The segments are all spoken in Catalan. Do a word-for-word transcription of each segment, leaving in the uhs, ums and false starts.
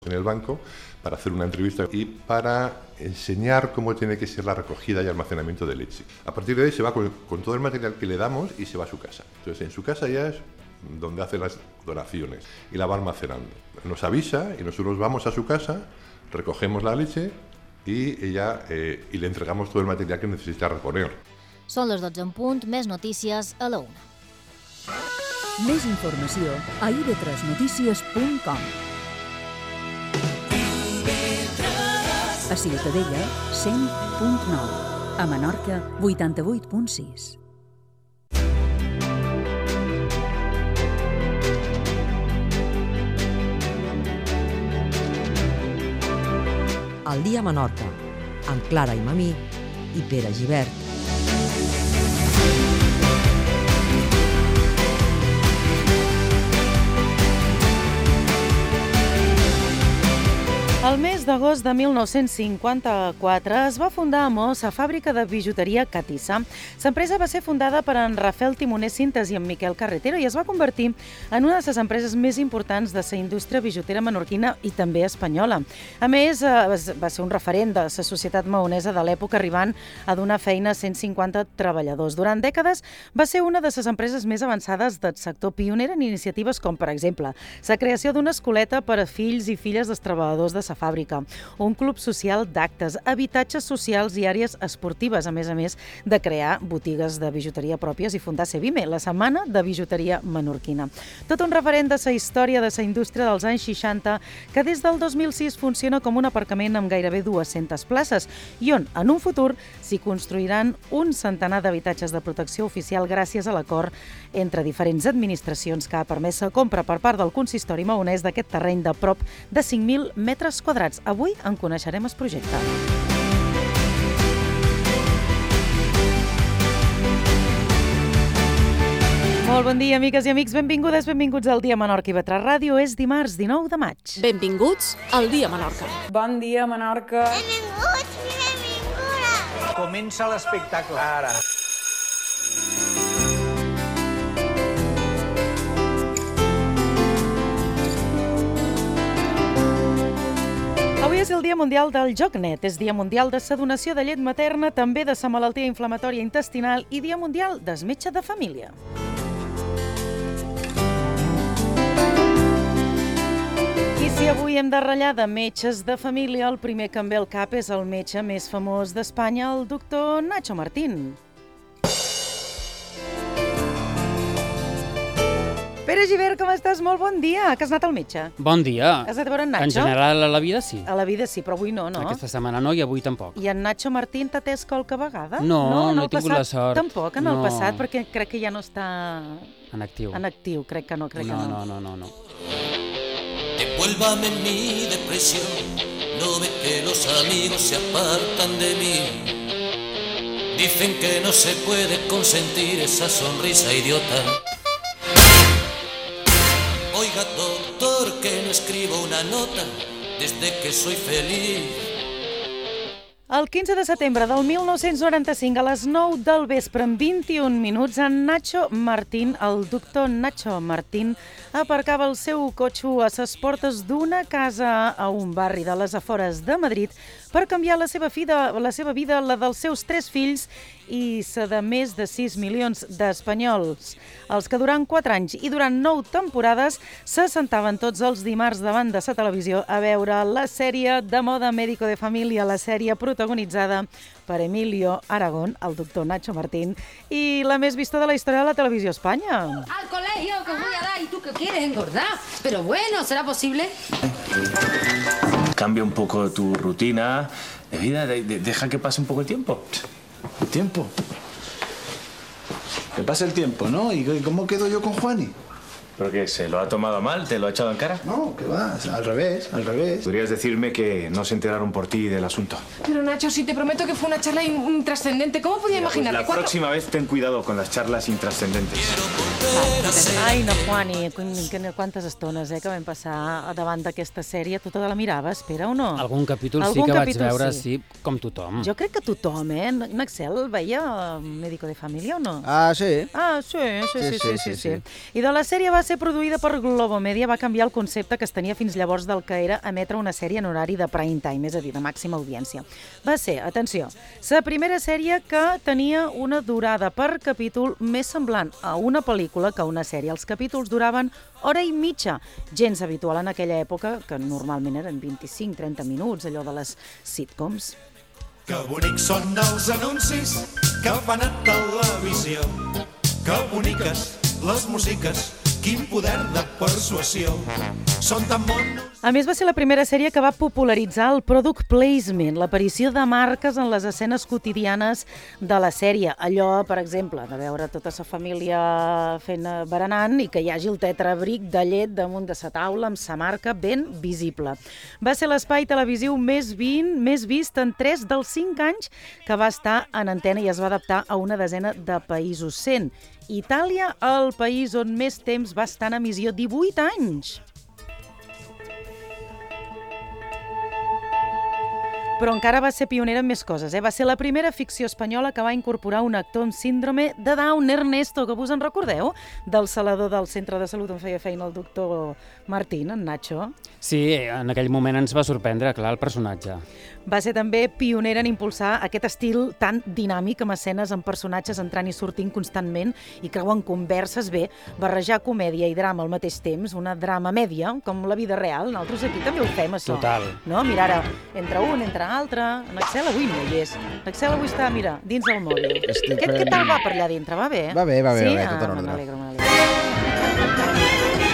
en el banco para hacer una entrevista y para enseñar cómo tiene que ser la recogida y almacenamiento de leche. A partir de ahí se va con, con todo el material que le damos y se va a su casa. Entonces en su casa ya es donde hace las donaciones y la va almacenando. Nos avisa y nosotros vamos a su casa, recogemos la leche y, ella, eh, y le entregamos todo el material que necesita reponer. Són les dotze en punt, més notícies a la una. Més informació a i ve tres notícies punt com. A Ciutadella, cent punt nou. A Menorca, vuitanta-vuit punt sis. El dia a Menorca, amb Clara i Mamí i Pere Gibert. El mes d'agost de mil nou-cents cinquanta-quatre es va fundar a Mos la fàbrica de bijuteria Catissa. L'empresa va ser fundada per en Rafael Timoner Sintes i en Miquel Carretero i es va convertir en una de les empreses més importants de la indústria bijutera menorquina i també espanyola. A més, va ser un referent de la societat maonesa de l'època, arribant a donar feina a cent cinquanta treballadors. Durant dècades va ser una de les empreses més avançades del sector, pionera en iniciatives com, per exemple, la creació d'una escoleta per a fills i filles dels treballadors de la fàbrica, un club social d'actes, habitatges socials i àrees esportives, a més a més de crear botigues de bijuteria pròpies i fundar Sevime, la setmana de bijuteria menorquina. Tot un referent de la història de la indústria dels anys seixanta, que des del dos mil sis funciona com un aparcament amb gairebé dues-centes places i on, en un futur, s'hi construiran un centenar d'habitatges de protecció oficial gràcies a l'acord entre diferents administracions que ha permès la compra per part del consistori maonès d'aquest terreny de prop de cinc mil metres quadrats. Avui en coneixerem el projecte. Molt bon dia, amigues i amics. Benvingudes, benvinguts al Dia Menorca i ve tres Ràdio. És dimarts dinou de maig. Benvinguts al Dia Menorca. Bon dia, Menorca. Benvinguts i benvingudes. Comença l'espectacle ara. Avui és el Dia Mundial del Joc Net, és Dia Mundial de la donació de llet materna, també de la malaltia inflamatòria intestinal i Dia Mundial del metge de família. I si avui hem de ratllar de metges de família, el primer que em ve al cap és el metge més famós d'Espanya, el doctor Nacho Martín. Pere Gibert, com estàs? Molt bon dia. Que has anat al metge? Bon dia. Has anat a veure en Nacho? En general, a la vida sí. A la vida sí, però avui no, no? Aquesta setmana no i avui tampoc. I en Nacho Martín t'ha atès qualque vegada? No, no, no he tingut passat, la sort. Tampoc, en el no. passat, perquè crec que ja no està... En actiu. En actiu, crec que no, crec no, que no. No, no, no, no. Devuélvame mi depresión, no ve que los amigos se apartan de mí. Dicen que no se puede consentir esa sonrisa idiota. Oiga, doctor, que no escribo una nota desde que soy feliz. El quinze de setembre del mil nou-cents noranta-cinc, a les nou del vespre, en vint-i-un minuts, en Nacho Martín, el doctor Nacho Martín, aparcava el seu cotxe a les portes d'una casa a un barri de les afores de Madrid per canviar la seva, vida, la seva vida, la dels seus tres fills i la de més de sis milions d'espanyols, els que durant quatre anys i durant nou temporades se sentaven tots els dimarts davant de la televisió a veure la sèrie de moda Médico de Família, la sèrie protagonitzada per Emilio Aragón, el doctor Nacho Martín, i la més vista de la història de la televisió a Espanya. Al colegio que voy a dar y tú que quieres engordar. Pero bueno, ¿será posible? Cambia un poco tu rutina de vida, de, de, deja que pase un poco el tiempo. ¿El tiempo? Que pase el tiempo, ¿no? ¿Y cómo quedo yo con Juani? ¿Pero qué? ¿Se lo ha tomado mal? ¿Te lo ha echado en cara? No, que va, al revés, al revés. Podrías decirme que no se enteraron por ti del asunto. Pero Nacho, si te prometo que fue una charla intrascendente, ¿cómo podía imaginar? Pues la ¿Cuánto? próxima vez ten cuidado con las charlas intrascendentes. Ai, no, Juani, quantes estones eh, que vam passar davant d'aquesta sèrie. Tu te la miraves, Pere, o no? Algun capítol Algun sí que capítol vaig veure, sí. sí, com tothom. Jo crec que tothom, eh? En Axel veia Médico de Família o no? Ah, sí. Ah, sí, sí, sí, sí, sí, sí, sí. I de la sèrie va ser ser produïda per Globomedia va canviar el concepte que es tenia fins llavors del que era emetre una sèrie en horari de prime time, és a dir, de màxima audiència. Va ser, atenció, la primera sèrie que tenia una durada per capítol més semblant a una pel·lícula que una sèrie. Els capítols duraven hora i mitja, gens habitual en aquella època, que normalment eren vint-i-cinc a trenta minuts, allò de les sitcoms. Que bonics són els anuncis que fan a televisió. Que boniques les músiques, quin poder de persuasió. Són tan monos... A més, va ser la primera sèrie que va popularitzar el product placement, l'aparició de marques en les escenes quotidianes de la sèrie. Allò, per exemple, de veure tota la família fent berenant i que hi hagi el tetrabric de llet damunt de la taula amb sa marca ben visible. Va ser l'espai televisiu més, vint, més vist en tres dels cinc anys que va estar en antena i es va adaptar a una desena de països, sent Itàlia el país on més temps va estar en emissió, divuit anys. Però encara va ser pionera en més coses. Eh? Va ser la primera ficció espanyola que va incorporar un actor amb síndrome de Down, Ernesto, que vos en recordeu? Del salador del centre de salut on feia feina el doctor Martín, en Nacho. Sí, en aquell moment ens va sorprendre, clar, el personatge. Va ser també pionera en impulsar aquest estil tan dinàmic amb escenes amb personatges entrant i sortint constantment i creuen converses bé, barrejar comèdia i drama al mateix temps, una drama mèdia, com la vida real. Nosaltres aquí també ho fem, això. Total. No? Mira, ara, entre un, entre altre... L'Axel avui no hi és. L'Axel avui està, mira, dins del mòbil. Què, què tal va per allà dintre? Va bé? Va bé, va bé, sí? va bé, tot en ah, ordre. Me n'alegro, me n'alegro.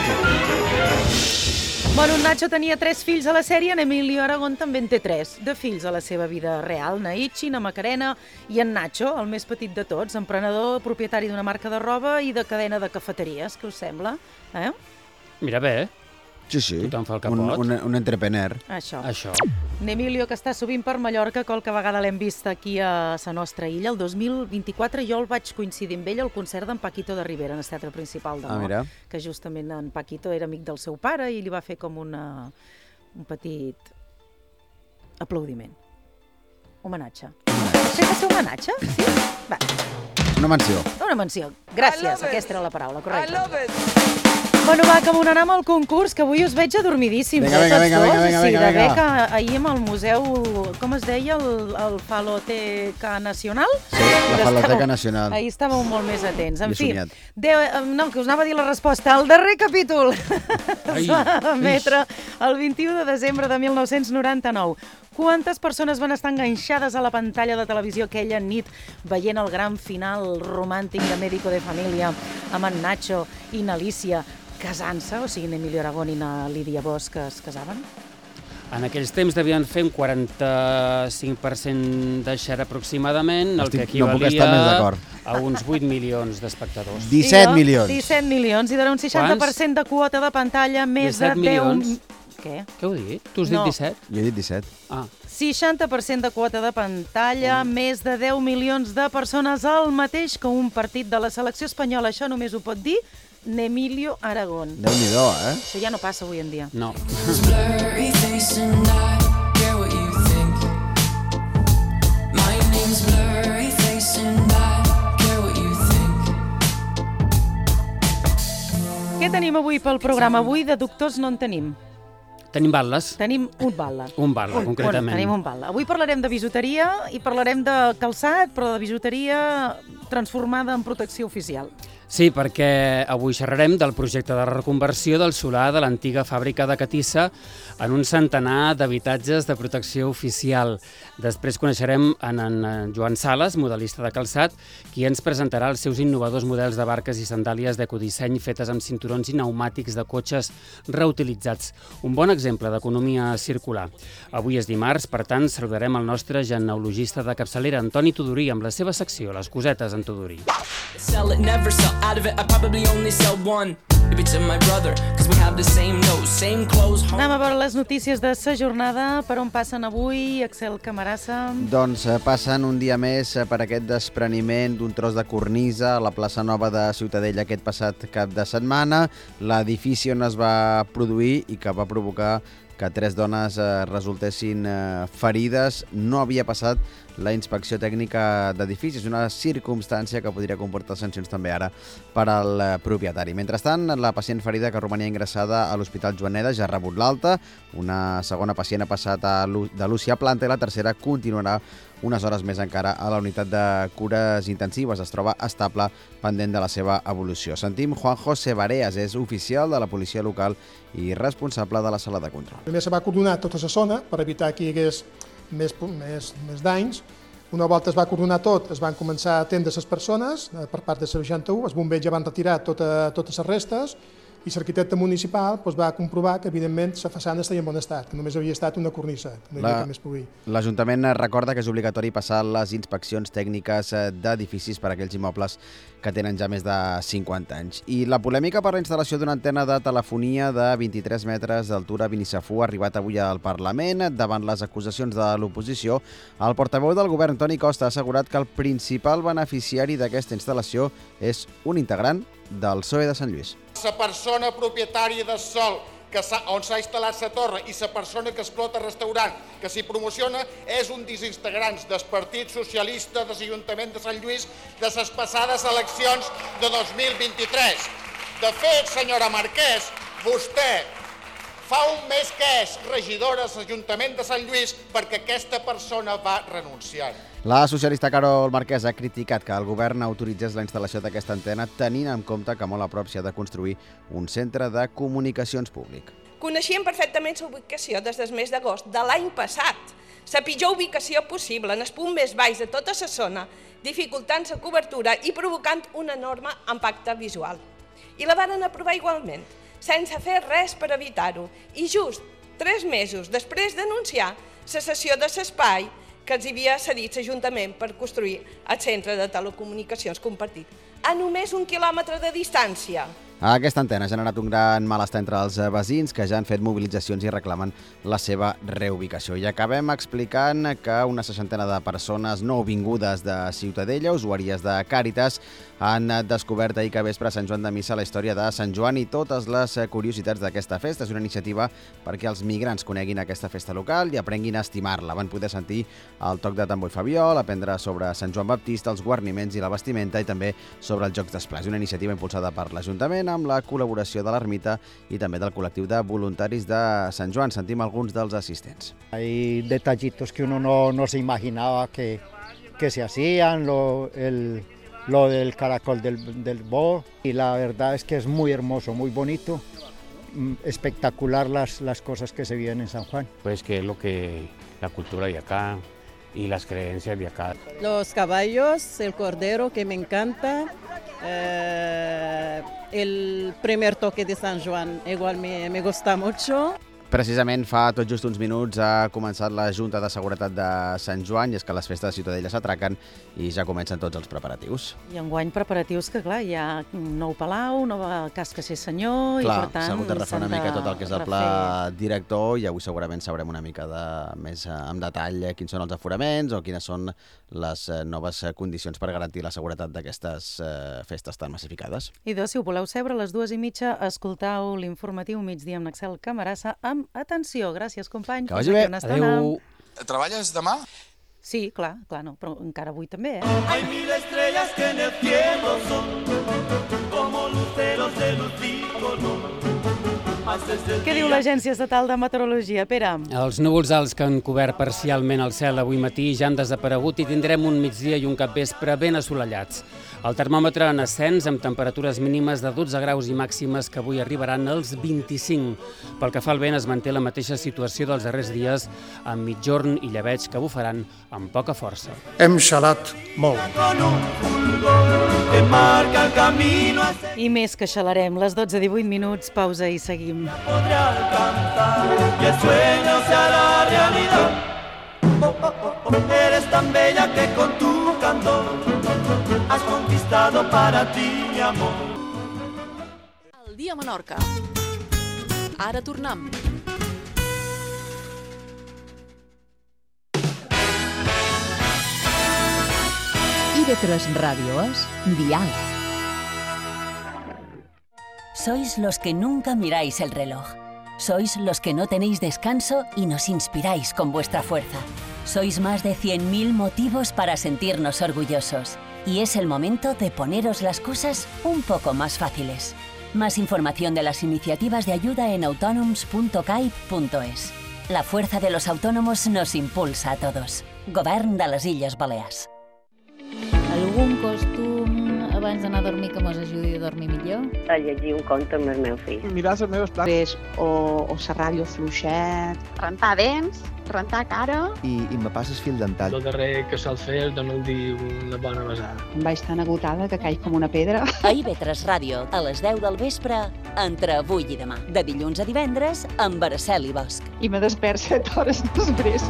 Bueno, en Nacho tenia tres fills a la sèrie, en Emilio Aragón també en té tres, de fills a la seva vida real, na Itxi, na Macarena i en Nacho, el més petit de tots, emprenedor, propietari d'una marca de roba i de cadena de cafeteries, què us sembla? Eh? Mira bé, eh? Sí, sí, tothom fa el que un, pot. un, un entrepreneur. Això. Això. N'Emilio, que està sovint per Mallorca, qualque vegada l'hem vist aquí a la nostra illa. El dos mil vint-i-quatre jo el vaig coincidir amb ell al concert d'en Paquito de Rivera, en el teatre principal de Ah, Mort, mira. que justament en Paquito era amic del seu pare i li va fer com una, un petit aplaudiment. Homenatge. Sé que ser homenatge? Sí? Va. Una menció. Una menció. Gràcies, aquesta era la paraula, correcte. Bueno, va, que m'onarem al concurs, que avui us veig adormidíssims. Vinga, vinga, vinga, vinga, vinga, sí, vinga, de bé vinga. que ahir amb el museu, com es deia, el, el Faloteca Nacional? Sí, la Faloteca Estàveu- Nacional. Ahir estàveu molt més atents. En He fi, somiat. deu, no, que us anava a dir la resposta. El darrer capítol es va emetre el vint-i-u de desembre de mil nou-cents noranta-nou. Quantes persones van estar enganxades a la pantalla de televisió aquella nit veient el gran final romàntic de Médico de Família amb en Nacho i n'Alícia casant-se, o sigui, n'Emilio Aragón i na Lídia Bosch, que es casaven? En aquells temps devien fer un quaranta-cinc per cent de share aproximadament, el Estic- que no puc estar més equivalia d'acord. a uns vuit milions d'espectadors. disset I jo, milions. disset milions, i d'ara un seixanta per cent de quota de pantalla, més de disset deu... milions? Què? Què heu dit? Tu has dit No. disset? Jo he dit disset. Ah. seixanta per cent de quota de pantalla, més de deu milions de persones, el mateix que un partit de la selecció espanyola. Això només ho pot dir n'Emilio Aragón. Déu-n'hi-do, eh? Això ja no passa avui en dia. No. Blurry face and I care what you think. My name's blurry face and I care what you think. Què tenim avui pel programa? Avui de doctors no en tenim. Tenim batlles. Tenim un bala. Un bala, concretament. Tenim un bala. Avui parlarem de bijuteria i parlarem de calçat, però de bijuteria transformada en protecció oficial. Sí, perquè avui xerrarem del projecte de reconversió del solar de l'antiga fàbrica de Catissa en un centenar d'habitatges de protecció oficial. Després coneixerem en, en Joan Sales, modelista de calçat, qui ens presentarà els seus innovadors models de barques i sandàlies d'ecodisseny fetes amb cinturons i pneumàtics de cotxes reutilitzats. Un bon exemple d'economia circular. Avui és dimarts, per tant, saludarem el nostre genealogista de capçalera, Antoni Tudurí, amb la seva secció Les cosetes en Tudurí. Sell it, never sell out of it. I probably only sell one. Maybe to my brother, because we have the same nose, same clothes. Anem a veure les notícies de sa jornada. Per on passen avui, Axel Camarasa? Doncs eh, passen un dia més eh, per aquest despreniment d'un tros de cornisa a la plaça Nova de Ciutadella aquest passat cap de setmana. L'edifici on es va produir i que va provocar que tres dones eh, resultessin eh, ferides. No havia passat la inspecció tècnica d'edificis, una circumstància que podria comportar sancions també ara per al eh, propietari. Mentrestant, la pacient ferida que romania ingressada a l'Hospital Joaneda ja ha rebut l'alta, una segona pacient ha passat a de l'U C I a planta i la tercera continuarà unes hores més encara a la unitat de cures intensives. Es troba estable, pendent de la seva evolució. Sentim Juan José Bareas, és oficial de la policia local i responsable de la sala de control. Primer se va coordinar tota la zona per evitar que hi hagués més, més, més danys. Una volta es va coordinar tot, es van començar a atendre les persones per part de la seixanta-u, els bombers ja van retirar tota, totes les restes i l'arquitecte municipal doncs, va comprovar que, evidentment, la façana estava en bon estat, que només havia estat una cornisa, que no hi havia cap més pugui. L'Ajuntament recorda que és obligatori passar les inspeccions tècniques d'edificis per a aquells immobles que tenen ja més de cinquanta anys. I la polèmica per la instal·lació d'una antena de telefonia de vint-i-tres metres d'altura a Binisafú ha arribat avui al Parlament. Davant les acusacions de l'oposició, el portaveu del govern, Toni Costa, ha assegurat que el principal beneficiari d'aquesta instal·lació és un integrant del P S O E de Sant Lluís. La persona propietària del sòl que on s'ha instal·lat la torre i la persona que explota el restaurant que s'hi promociona és un dels integrants del Partit Socialista de l'Ajuntament de Sant Lluís de les passades eleccions de dos mil vint-i-tres. De fet, senyora Marquès, vostè fa un mes que és regidora de l'Ajuntament de Sant Lluís perquè aquesta persona va renunciar. La socialista Carol Marquès ha criticat que el govern autoritzés la instal·lació d'aquesta antena tenint en compte que molt a prop s'hi ha de construir un centre de comunicacions públic. Coneixíem perfectament la ubicació des del mes d'agost de l'any passat. La pitjor ubicació possible, en el punt més baix de tota la zona, dificultant la cobertura i provocant un enorme impacte visual. I la van aprovar igualment, sense fer res per evitar-ho. I just tres mesos després d'anunciar la cessió de l'espai que els havia cedit l'Ajuntament per construir el centre de telecomunicacions compartit, a només un quilòmetre de distància. Aquesta antena ha generat un gran malestar entre els veïns que ja han fet mobilitzacions i reclamen la seva reubicació. I acabem explicant que una seixantena de persones nouvingudes de Ciutadella, usuàries de Càritas, han descobert ahir que vespre a Sant Joan de Missa la història de Sant Joan i totes les curiositats d'aquesta festa. És una iniciativa perquè els migrants coneguin aquesta festa local i aprenguin a estimar-la. Van poder sentir el toc de tambor i fabiol, aprendre sobre Sant Joan Baptista, els guarniments i la vestimenta i també sobre els jocs d'esplà. És una iniciativa impulsada per l'Ajuntament amb la col·laboració de l'Ermita i també del col·lectiu de voluntaris de Sant Joan. Sentim alguns dels assistents. Hay detallitos que uno no, no se imaginaba que, que se hacían, lo, el, lo del caracol del, del bo, y la verdad es que es muy hermoso, muy bonito, espectacular las, las cosas que se viven en San Juan. Pues que es lo que la cultura de acá y las creencias de acá. Los caballos, el cordero que me encanta, eh, el primer toque de San Juan igual me, me gusta mucho. Precisament fa tot just uns minuts ha començat la Junta de Seguretat de Sant Joan i és que les festes de Ciutadella s'atraquen i ja comencen tots els preparatius. I enguany preparatius que, clar, hi ha un nou palau, nova casca ser senyor, clar, i per tant... s'ha hagut de refer una mica tot el que és el pla director i avui segurament sabrem una mica de, més en detall quins són els aforaments o quines són les noves condicions per garantir la seguretat d'aquestes festes tan massificades. I doncs, si ho voleu saber, a les dues i mitja escoltau l'informatiu migdia amb Axel Camarasa amb atenció. Gràcies, company. Que vagi bé. Adéu. Treballes demà? Sí, clar, clar, no, però encara avui també, eh? Hay mil estrellas que en el cielo son como luceros de luz y color. Què diu l'Agència Estatal de Meteorologia, Pere? Els núvols alts que han cobert parcialment el cel avui matí ja han desaparegut i tindrem un migdia i un capvespre ben assolellats. El termòmetre en ascens amb temperatures mínimes de dotze graus i màximes que avui arribaran als vint-i-cinc. Pel que fa al vent es manté la mateixa situació dels darrers dies amb mitjorn i llebeig que bufaran amb poca força. Hem xalat molt. I més que xalarem, les dotze i divuit minuts, pausa i seguim. Podré alcanzar y el sueño se hará realidad. Oh, oh, oh, oh. Eres tan bella que con tu candor has conquistado para ti mi amor. El dia a Menorca. Ara tornem. I de tres Radio es Dial. Sois los que nunca miráis el reloj. Sois los que no tenéis descanso y nos inspiráis con vuestra fuerza. Sois más de cien mil motivos para sentirnos orgullosos. Y es el momento de poneros las cosas un poco más fáciles. Más información de las iniciativas de ayuda en autònoms punto caib punto es. La fuerza de los autónomos nos impulsa a todos. Govern de les Illes Balears. Algun costum abans d'anar a dormir que mos ajudi a dormir millor? A llegir un conte amb el meu fill. Mirar les meves plaques o, o la ràdio fluixet. Rentar dents, rentar cara. I, i me passes fil dental. El darrer que sol fer és donar-li dir una bona besada. Em vaig tan agotada que caic com una pedra. A I V tres Ràdio, a les deu del vespre, entre avui i demà. De dilluns a divendres, amb Araceli Bosch. I me despert set hores després.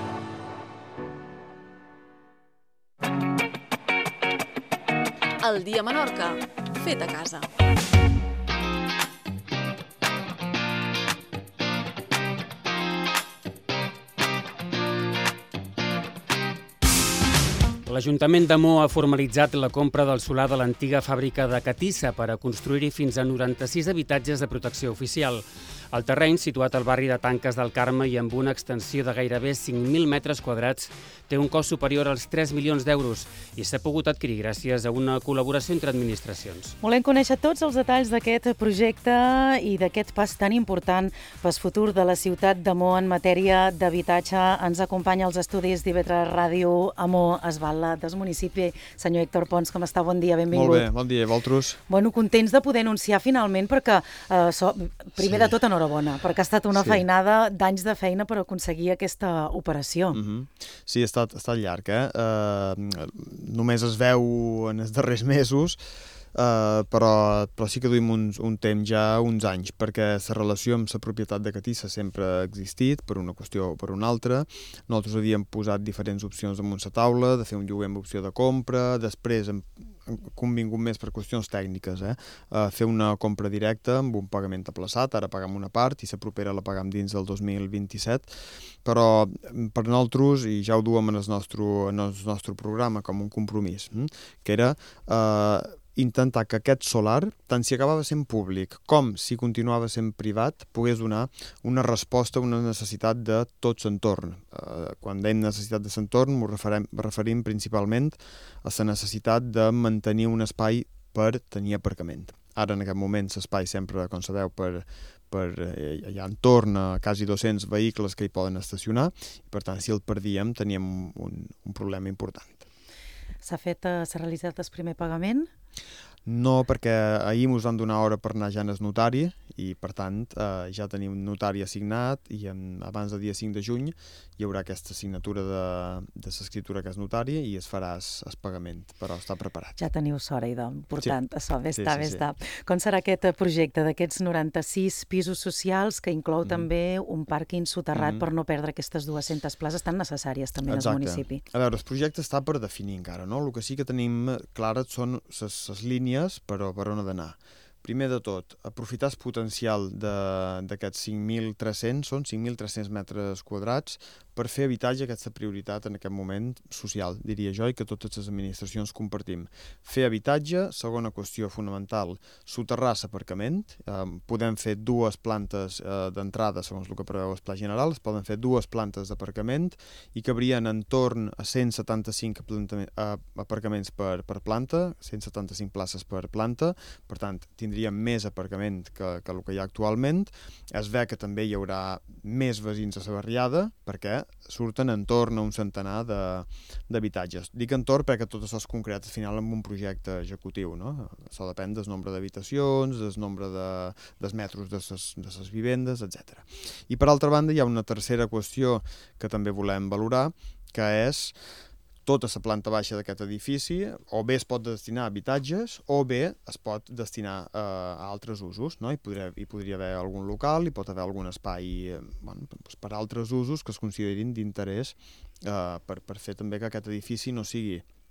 El dia a Menorca, fet a casa. L'Ajuntament de Mo ha formalitzat la compra del solar de l'antiga fàbrica de Catissa per a construir-hi fins a noranta-sis habitatges de protecció oficial. El terreny, situat al barri de Tanques del Carme i amb una extensió de gairebé cinc mil metres quadrats, té un cost superior als tres milions d'euros i s'ha pogut adquirir gràcies a una col·laboració entre administracions. Volem conèixer tots els detalls d'aquest projecte i d'aquest pas tan important pel futur de la ciutat de Mo en matèria d'habitatge. Ens acompanya als estudis d'I V tres Ràdio a Mo, Esbala, del municipi. Senyor Héctor Pons, com està? Bon dia, benvingut. Molt bé, bon dia, vosaltres. Bueno, contents de poder anunciar finalment, perquè eh, so, primer sí. de tot enhorabona, perquè ha estat una sí. feinada d'anys de feina per aconseguir aquesta operació. Mm-hmm. Sí, ha estat, ha estat llarg, eh? Uh, només es veu en els darrers mesos, Uh, però, però sí que duim un, un temps ja, uns anys, perquè la relació amb la propietat de Catissa sempre ha existit, per una qüestió o per una altra. Nosaltres havíem posat diferents opcions damunt la taula, de fer un lloguer amb opció de compra, després hem, hem convingut més per qüestions tècniques, eh? Uh, fer una compra directa amb un pagament aplaçat, ara pagam una part i la propera la pagam dins del dos mil vint-i-set, però per nosaltres, i ja ho duem en el nostre, en el nostre programa com un compromís, hm? que era uh, intentar que aquest solar, tant si acabava sent públic com si continuava sent privat, pogués donar una resposta a una necessitat de tot l'entorn. Eh, quan dèiem necessitat de l'entorn, ens referim, referim principalment a la necessitat de mantenir un espai per tenir aparcament. Ara, en aquest moment, l'espai sempre, com sabeu, per, per, eh, hi ha entorn a quasi dos-cents vehicles que hi poden estacionar, i per tant, si el perdíem, teníem un, un problema important. S'ha fet, s'ha realitzat el primer pagament? No, perquè ahir ens van donar hora per anar ja al notari i, per tant, eh, ja tenim un notari assignat i en, abans del dia cinc de juny hi haurà aquesta signatura de, de l'escriptura que és notari i es farà el pagament, però està preparat. Ja teniu sort, idò, important, sí. Això, bé està, sí, bé sí, està. sí. Com serà aquest projecte d'aquests noranta-sis pisos socials que inclou mm. també un pàrquing soterrat mm. per no perdre aquestes dues-centes places tan necessàries també en el municipi? A veure, el projecte està per definir encara, no? El que sí que tenim clares són les línies per, per on ha d'anar. Primer de tot, aprofitar el potencial d'aquests cinc mil tres-cents, són cinc mil tres-cents metres quadrats, per fer habitatge, que és la prioritat en aquest moment social, diria jo, i que totes les administracions compartim. Fer habitatge, segona qüestió fonamental, soterrar l'aparcament. Eh, podem fer dues plantes eh, d'entrada, segons el que preveu el Pla General, es poden fer dues plantes d'aparcament i cabrien en torn a cent setanta-cinc aparcaments per, per planta, cent setanta-cinc places per planta, per tant, tindríem més aparcament que, que el que hi ha actualment. Es ve que també hi haurà més veïns a la barriada, perquè surten entorn a un centenar d'habitatges. Dic entorn perquè tot això és concret al final amb un projecte executiu, no? Això depèn del nombre d'habitacions, del nombre de, dels metres de ses, de ses vivendes, etcètera. I per altra banda hi ha una tercera qüestió que també volem valorar, que és tota la planta baixa d'aquest edifici o bé es pot destinar a habitatges o bé es pot destinar a, a altres usos, no? Hi podria, hi podria haver algun local, hi pot haver algun espai bueno, per altres usos que es considerin d'interès eh, per, per fer també que aquest edifici no sigui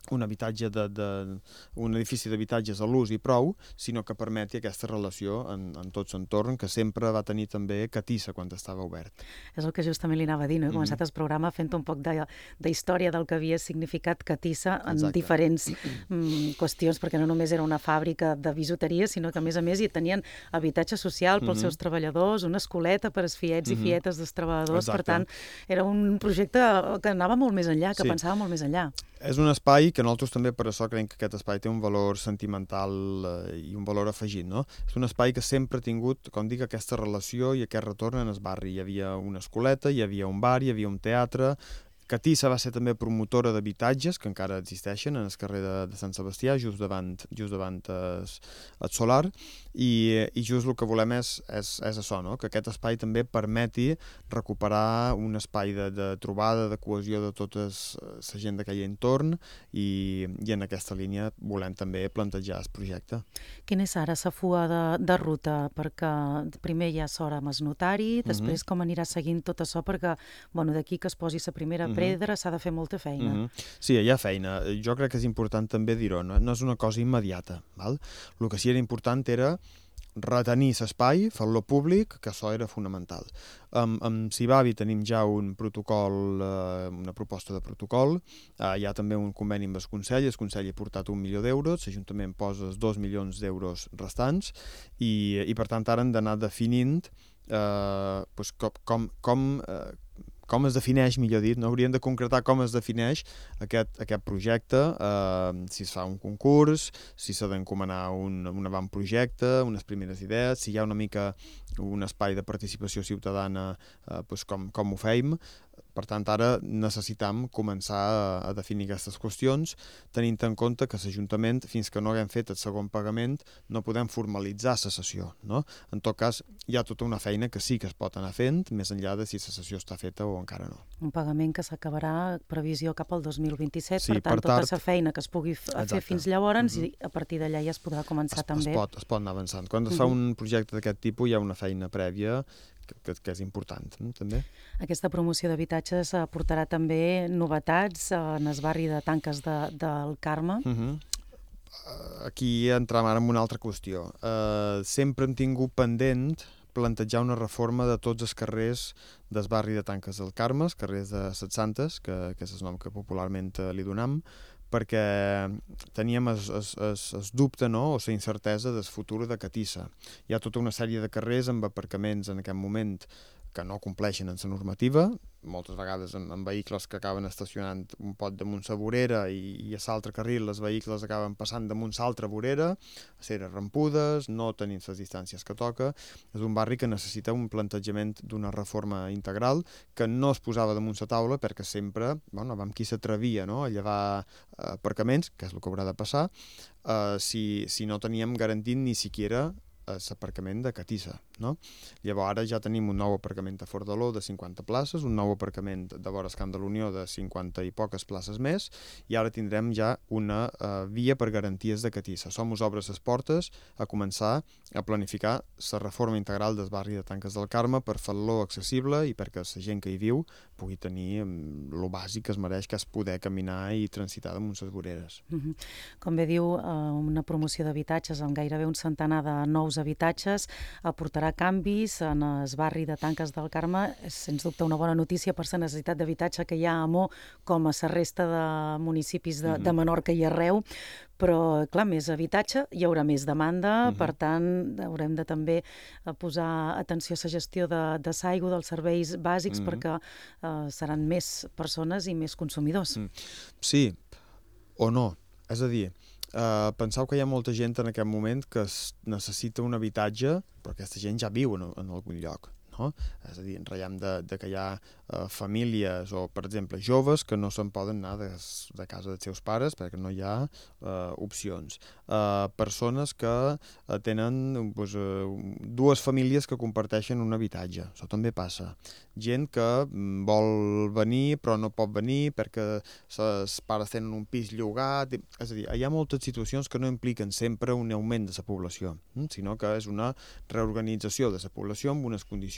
un habitatge de, de, un edifici d'habitatges a l'ús i prou, sinó que permeti aquesta relació en, en tot l'entorn, que sempre va tenir també Catissa quan estava obert. És el que justament li anava a dir, no? He començat Mhm. el programa fent un poc de, de història del que havia significat Catissa en Exacte. diferents mm, qüestions, perquè no només era una fàbrica de bisuteria, sinó que a més a més hi tenien habitatge social pels Mhm. seus treballadors, una escoleta per als fiets i Mhm. fietes dels treballadors, per Exacte. tant, era un projecte que anava molt més enllà, que Sí. pensava molt més enllà. És un espai que nosaltres també per això creiem que aquest espai té un valor sentimental eh, i un valor afegit, no? És un espai que sempre ha tingut, com dic, aquesta relació i aquest retorn en el barri. Hi havia una escoleta, hi havia un bar, hi havia un teatre. Catissa va ser també promotora d'habitatges que encara existeixen en el carrer de, de Sant Sebastià, just davant, just davant el, el Solar, i, i just el que volem és, és, és això, no? Que aquest espai també permeti recuperar un espai de, de trobada, de cohesió de tota la gent d'aquell entorn, i, i en aquesta línia volem també plantejar el projecte. Quina és ara la fua de, de ruta? Perquè primer hi ha s'hora amb el notari, després com anirà seguint tot això, perquè bueno, d'aquí que es posi la primera Mhm. pedra s'ha de fer molta feina. Mhm. Sí, hi ha feina. Jo crec que és important també dir-ho, no? No és una cosa immediata. Val? El que sí era important era retenir l'espai, fer-lo públic, que això era fonamental. Amb, amb Cibavi tenim ja un protocol, eh, una proposta de protocol, eh, hi ha també un conveni amb el Consell, el Consell ha portat un milió d'euros, l'Ajuntament posa els dos milions d'euros restants, i, i per tant ara hem d'anar definint eh, pues, com, com, com eh, com es defineix, millor dit, no? Hauríem de concretar com es defineix aquest, aquest projecte, eh, si es fa un concurs, si s'ha d'encomanar un, un avantprojecte, unes primeres idees, si hi ha una mica un espai de participació ciutadana, eh, pues com, com ho feim. Per tant, ara necessitam començar a, a definir aquestes qüestions, tenint en compte que l'Ajuntament, fins que no haguem fet el segon pagament, no podem formalitzar la sessió, no? En tot cas, hi ha tota una feina que sí que es pot anar fent, més enllà de si la sessió està feta o encara no. Un pagament que s'acabarà previsió cap al dos mil vint-i-set, Sí, per tant, per tota tard. la feina que es pugui f- fer Exacte. fins llavors, i a partir d'allà ja es podrà començar també. Es pot, es pot anar avançant. Quan es fa Mhm. un projecte d'aquest tipus hi ha una feina prèvia que, que, que és important, eh, també. Aquesta promoció d'habitatges aportarà també novetats en el barri de Tanques de, del Carme. Uh -huh. Aquí entrem ara en una altra qüestió. Uh, sempre hem tingut pendent plantejar una reforma de tots els carrers del barri de Tanques del Carme, els carrers de Set Santes, que, que és el nom que popularment eh, li donam, perquè teníem el, el, el, el dubte, no?, o la incertesa del futur de Catissa. Hi ha tota una sèrie de carrers amb aparcaments en aquest moment que no compleixen en la normativa, moltes vegades amb, amb vehicles que acaben estacionant un pot damunt la vorera i, i a l'altre carril els vehicles acaben passant damunt l'altra vorera, aceres rampudes, no tenint les distàncies que toca. És un barri que necessita un plantejament d'una reforma integral que no es posava damunt la taula perquè sempre, bueno, vam qui s'atrevia, no?, a llevar eh, aparcaments, que és el que haurà de passar, eh, si, si no teníem garantit ni siquiera l'aparcament de Catissa, no? Llavors ara ja tenim un nou aparcament a Fordaló de cinquanta places, un nou aparcament de vora el Camp de l'Unió de cinquanta i poques places més, i ara tindrem ja una uh, via per garanties de Catissa. Som us obres les portes a començar a planificar la reforma integral del barri de Tanques del Carme per fer-lo accessible i perquè la gent que hi viu pugui tenir um, lo bàsic que es mereix, que és poder caminar i transitar damunt les voreres. Mhm. Com bé diu, eh, una promoció d'habitatges amb gairebé un centenar de nous habitatges aportarà canvis en el barri de Tanques del Carme. És, sens dubte, una bona notícia per la necessitat d'habitatge que hi ha a Mo com a la resta de municipis de, de Menorca i arreu, però, clar, més habitatge, hi haurà més demanda, Mhm. per tant, haurem de també eh, posar atenció a la gestió de, de l'aigua, dels serveis bàsics, Mhm. perquè eh, seran més persones i més consumidors. Mm. Sí, o no. És a dir, Uh, penseu que hi ha molta gent en aquest moment que es necessita un habitatge, però aquesta gent ja viu en, en algun lloc, no? És a dir, en ratllem de, de que hi ha uh, famílies o, per exemple, joves que no se'n poden anar de, de casa dels seus pares perquè no hi ha uh, opcions. Uh, persones que uh, tenen pues, uh, dues famílies que comparteixen un habitatge, això també passa. Gent que vol venir però no pot venir perquè els pares tenen un pis llogat, és a dir, hi ha moltes situacions que no impliquen sempre un augment de la població, sinó que és una reorganització de la població amb unes condicions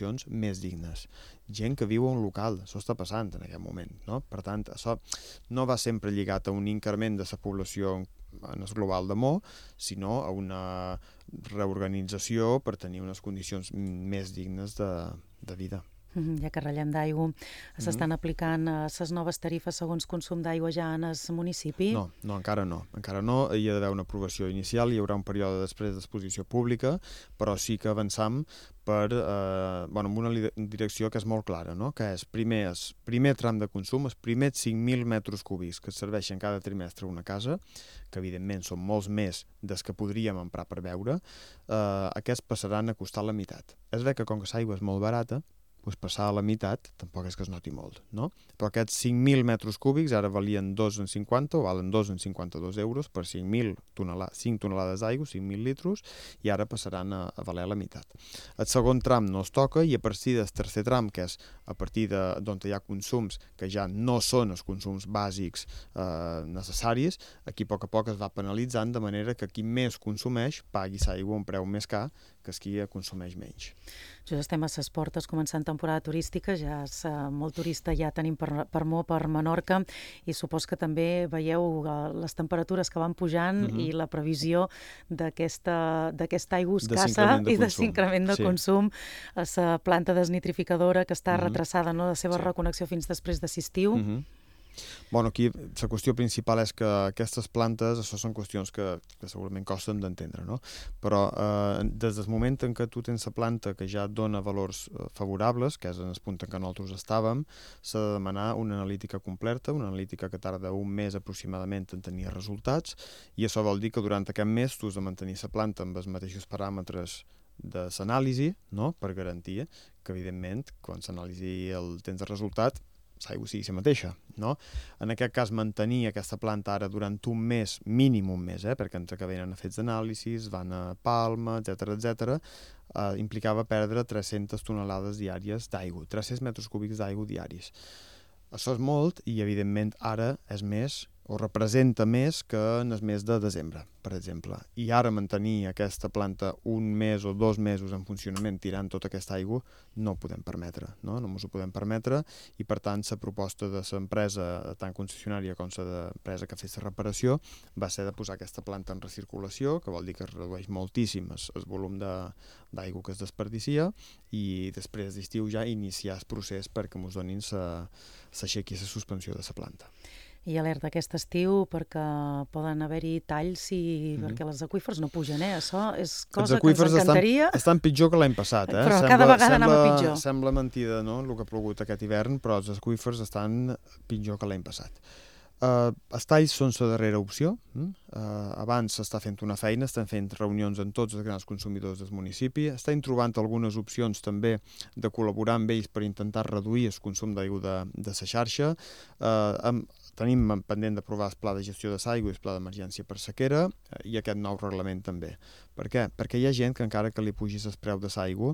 condicions més dignes. Gent que viu a un local, això està passant en aquest moment, no? Per tant, això no va sempre lligat a un increment de la població en el global de Mo, sinó a una reorganització per tenir unes condicions més dignes de, de vida. Ja que ratllem d'aigua, s'estan aplicant les noves tarifes segons consum d'aigua ja en el municipi? No, no, encara no. Encara no. Hi ha d'haver una aprovació inicial, hi haurà un període després d'exposició pública, però sí que avançam per, eh, bueno, amb una direcció que és molt clara, no? Que és primer el primer tram de consum, els primers cinc mil metres cúbics que serveixen cada trimestre a una casa, que evidentment són molts més dels que podríem emprar per beure, eh, aquests passaran a costar la meitat. És bé que com que l'aigua és molt barata, doncs passar a la meitat tampoc és que es noti molt, no? Però aquests cinc mil metres cúbics ara valien dos coma cinquanta o valen dos coma cinquanta-dos euros per cinc mil tonelades, cinc tonelades d'aigua, cinc mil litros, i ara passaran a, a valer la meitat. El segon tram no es toca i a partir del tercer tram, que és a partir d'on hi ha consums que ja no són els consums bàsics eh, necessaris, aquí a poc a poc es va penalitzant de manera que qui més consumeix pagui l'aigua a un preu més car que és qui consumeix menys. Ja estem a les portes començant temporada turística, ja és molt turista, ja tenim per, per Mo, per Menorca, i supos que també veieu les temperatures que van pujant mm-hmm. i la previsió d'aquesta aigua escassa de i de s'increment de sí. consum a la planta desnitrificadora que està mm-hmm. retrasada, no?, la seva sí. reconnexió fins després de l'estiu. Mm-hmm. Bueno, aquí la qüestió principal és que aquestes plantes, això són qüestions que, que segurament costen d'entendre, no? Però eh, des del moment en què tu tens la planta que ja et dona valors eh, favorables, que és en el punt en què nosaltres estàvem, s'ha de demanar una analítica completa, una analítica que tarda un mes aproximadament en tenir resultats, i això vol dir que durant aquest mes tu has de mantenir la planta amb els mateixos paràmetres de l'anàlisi, no?, per garantir que, evidentment, quan l'anàlisi el tens el resultat, l'aigua sigui la mateixa, no? En aquest cas, mantenir aquesta planta ara durant un mes, mínim un mes, eh, perquè entre que venen a fets d'anàlisis, van a Palma, etcètera, etcètera, eh, implicava perdre tres-centes tonelades diàries d'aigua, tres-cents metres cúbics d'aigua diaris. Això és molt i, evidentment, ara és més o representa més que en el mes de desembre, per exemple. I ara mantenir aquesta planta un mes o dos mesos en funcionament tirant tota aquesta aigua no ho podem permetre, no? No ens ho podem permetre i, per tant, la proposta de l'empresa, tant concessionària com l'empresa que ha fet la reparació, va ser de posar aquesta planta en recirculació, que vol dir que es redueix moltíssim el, el volum d'aigua que es desperdicia, i després d'estiu ja iniciar el procés perquè ens donin s'aixequi la suspensió de la planta. I alerta aquest estiu perquè poden haver-hi talls i mm-hmm. perquè els aqüífers no pugen, eh? Això és cosa que ens encantaria. Estan, estan pitjor que l'any passat, eh? Però sembla, cada vegada sembla, anem a pitjor. Sembla mentida, no?, el que ha plogut aquest hivern, però els aqüífers estan pitjor que l'any passat. Uh, els talls són la darrera opció. Uh, abans s'està fent una feina, estan fent reunions amb tots els grans consumidors del municipi, estan trobant algunes opcions també de col·laborar amb ells per intentar reduir el consum d'aigua de, de la xarxa. Uh, amb, tenim pendent d'aprovar el pla de gestió de l'aigua i el pla d'emergència per sequera uh, i aquest nou reglament també. Per què? Perquè hi ha gent que encara que li pugis el preu de l'aigua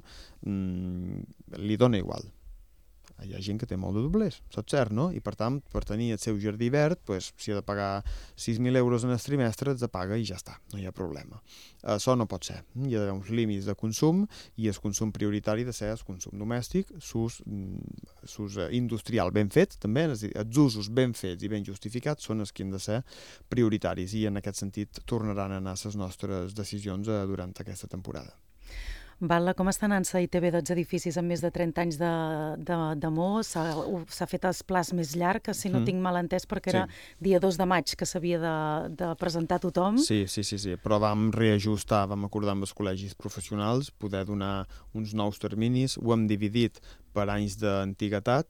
mmm, li dona igual. Hi ha gent que té molt de doblers, saps cert, no? I per tant, per tenir el seu jardí verd, pues, si ha de pagar sis mil euros en el trimestre, els paga i ja està, no hi ha problema. Això no pot ser. Hi ha d'haver uns límits de consum i el consum prioritari de ser el consum domèstic, l'ús industrial ben fet, també, és a dir, els usos ben fets i ben justificats són els que han de ser prioritaris i en aquest sentit tornaran a anar les nostres decisions durant aquesta temporada. Val, com estan anant la I T B dels edificis amb més de trenta anys de, de, de Mo? S'ha fet els plans més llarg, si no mm. tinc mal entès, perquè sí. Era dia dos de maig que s'havia de, de presentar tothom. Sí, sí, sí, sí, però vam reajustar, vam acordar amb els col·legis professionals poder donar uns nous terminis, ho hem dividit per anys d'antiguitat.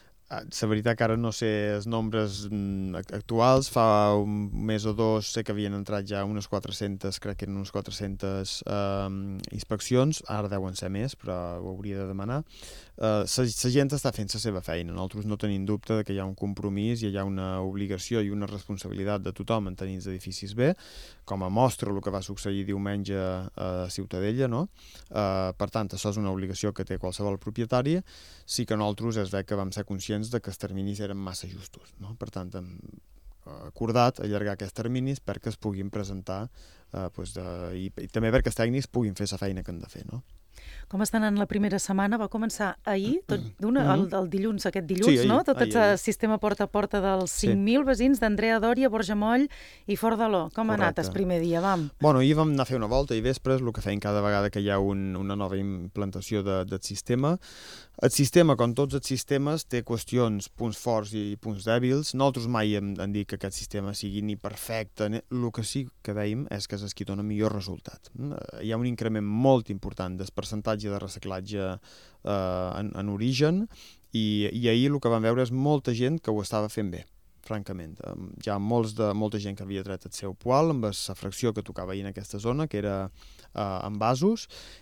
La veritat que ara no sé els nombres actuals, fa un mes o dos sé que havien entrat ja unes quatre-centes, crec que eren unes quatre-centes eh, inspeccions, ara deuen ser més, però ho hauria de demanar. La eh, gent està fent la seva feina, nosaltres no tenim dubte de que hi ha un compromís i hi ha una obligació i una responsabilitat de tothom en tenir els edificis bé, com a mostra el que va succeir diumenge a Ciutadella, no? Eh, per tant, això és una obligació que té qualsevol propietari, sí que nosaltres és bé que vam ser conscients de que els terminis eren massa justos, no? Per tant, hem acordat allargar aquests terminis perquè es puguin presentar eh, doncs de, i, i també perquè els tècnics puguin fer la feina que han de fer, no? Com estan en la primera setmana? Va començar ahir, tot d'una, el, el dilluns, aquest dilluns, Sí, ahir, no? Tot ahir, el ahir. sistema porta a porta dels Sí. cinc mil veïns d'Andrea Dòria, Borjamoll i Fort d'Aló. Com ha anat Correcte. el primer dia, vam? Bueno, ahir vam anar a fer una volta i vespres, el que feien cada vegada que hi ha un, una nova implantació de, del sistema. El sistema, com tots els sistemes, té qüestions, punts forts i punts dèbils. Nosaltres mai hem, hem dit que aquest sistema sigui ni perfecte. Ni... El que sí que dèiem és que és el que dona millor resultat. Hi ha un increment molt important del percentatge de reciclatge eh, en, en origen i, i ahir el que vam veure és molta gent que ho estava fent bé, francament. Hi ha molts de, molta gent que havia tret el seu poal amb la fracció que tocava ahir en aquesta zona, que era eh, en vasos,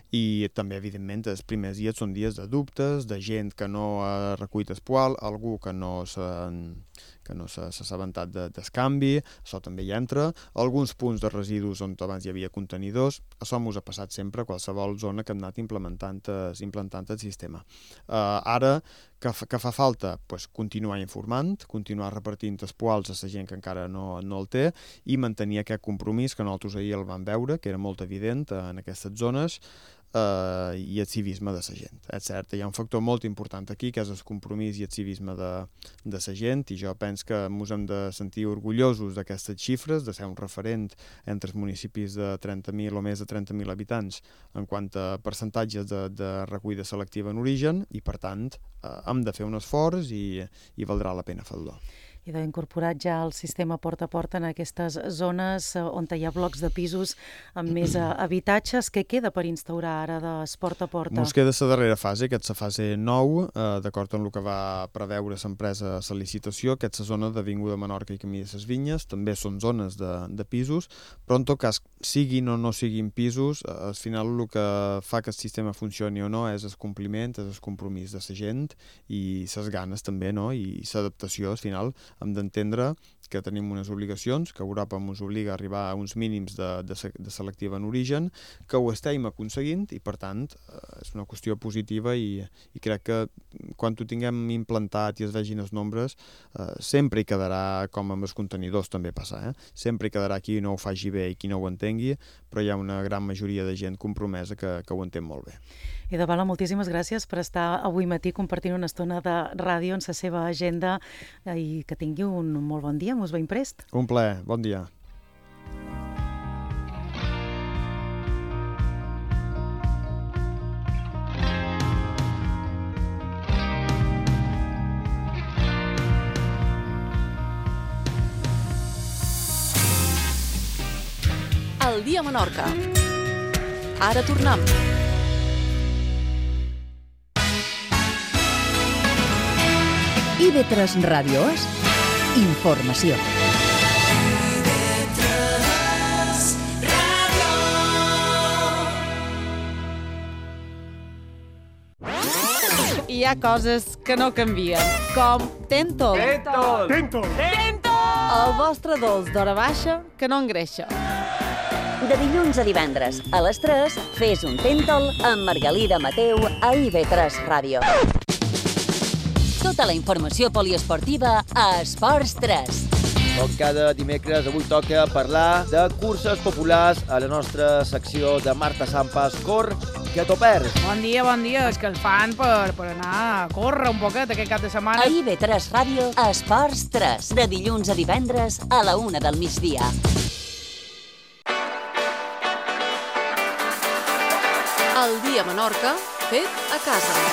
i també, evidentment, els primers dies són dies de dubtes, de gent que no ha recollit el poal, algú que no s'ha que no s'ha assabentat de, del canvi, això també hi entra, alguns punts de residus on abans hi havia contenidors, això mos ha passat sempre a qualsevol zona que hem anat implementant, implantant el sistema. Uh, ara, que fa, que fa falta? Pues, continuar informant, continuar repartint els poals a la gent que encara no, no el té i mantenir aquest compromís que nosaltres ahir el vam veure, que era molt evident en aquestes zones, Uh, i el civisme de la gent. És cert, hi ha un factor molt important aquí, que és el compromís i el civisme de, de la gent, i jo penso que ens hem de sentir orgullosos d'aquestes xifres, de ser un referent entre els municipis de trenta mil o més de trenta mil habitants en quant a percentatges de, de recollida selectiva en origen, i per tant uh, hem de fer un esforç i, i valdrà la pena fer-lo. I d'incorporar ja el sistema porta a porta en aquestes zones on hi ha blocs de pisos amb més habitatges. Què queda per instaurar ara de porta a porta? Ens queda la darrera fase, que és la fase nou, eh, d'acord amb el que va preveure l'empresa a la licitació, que és la zona d'Avinguda Menorca i Camí de les Vinyes, també són zones de, de pisos, però en tot cas, siguin o no siguin pisos, eh, al final el que fa que el sistema funcioni o no és el compliment, és el compromís de la gent i les ganes també, no? I l'adaptació, al final, hem d'entendre que tenim unes obligacions, que Europa ens obliga a arribar a uns mínims de, de, de selectiva en origen, que ho estem aconseguint i, per tant, eh, és una qüestió positiva i, i crec que quan ho tinguem implantat i es vegin els nombres, eh, sempre hi quedarà, com amb els contenidors també passa, eh? sempre hi quedarà qui no ho faci bé i qui no ho entengui, però hi ha una gran majoria de gent compromesa que, que ho entén molt bé. I de Bala, moltíssimes gràcies per estar avui matí compartint una estona de ràdio en la seva agenda i que tingui un molt bon dia. Mos veiem prest. Un plaer. Bon dia. El dia a Menorca. Ara tornem. I ve tres Ràdios, informació. Hi ha coses que no canvien, com Tentol. Tentol! Tentol! Tentol! El vostre dolç d'hora baixa que no engreixa. De dilluns a divendres, a les tres, fes un Tentol amb Margalida Mateu a I V tres Ràdio. Tota la informació poliesportiva a Esports tres. Com cada dimecres, avui toca parlar de curses populars a la nostra secció de Marta Sampas, Cor, que t'ho perds. Bon dia, bon dia. És que el fan per, per anar a córrer un poquet aquest cap de setmana. A I V tres Ràdio, Esports tres. De dilluns a divendres a la una del migdia. El dia a Menorca, fet a casa.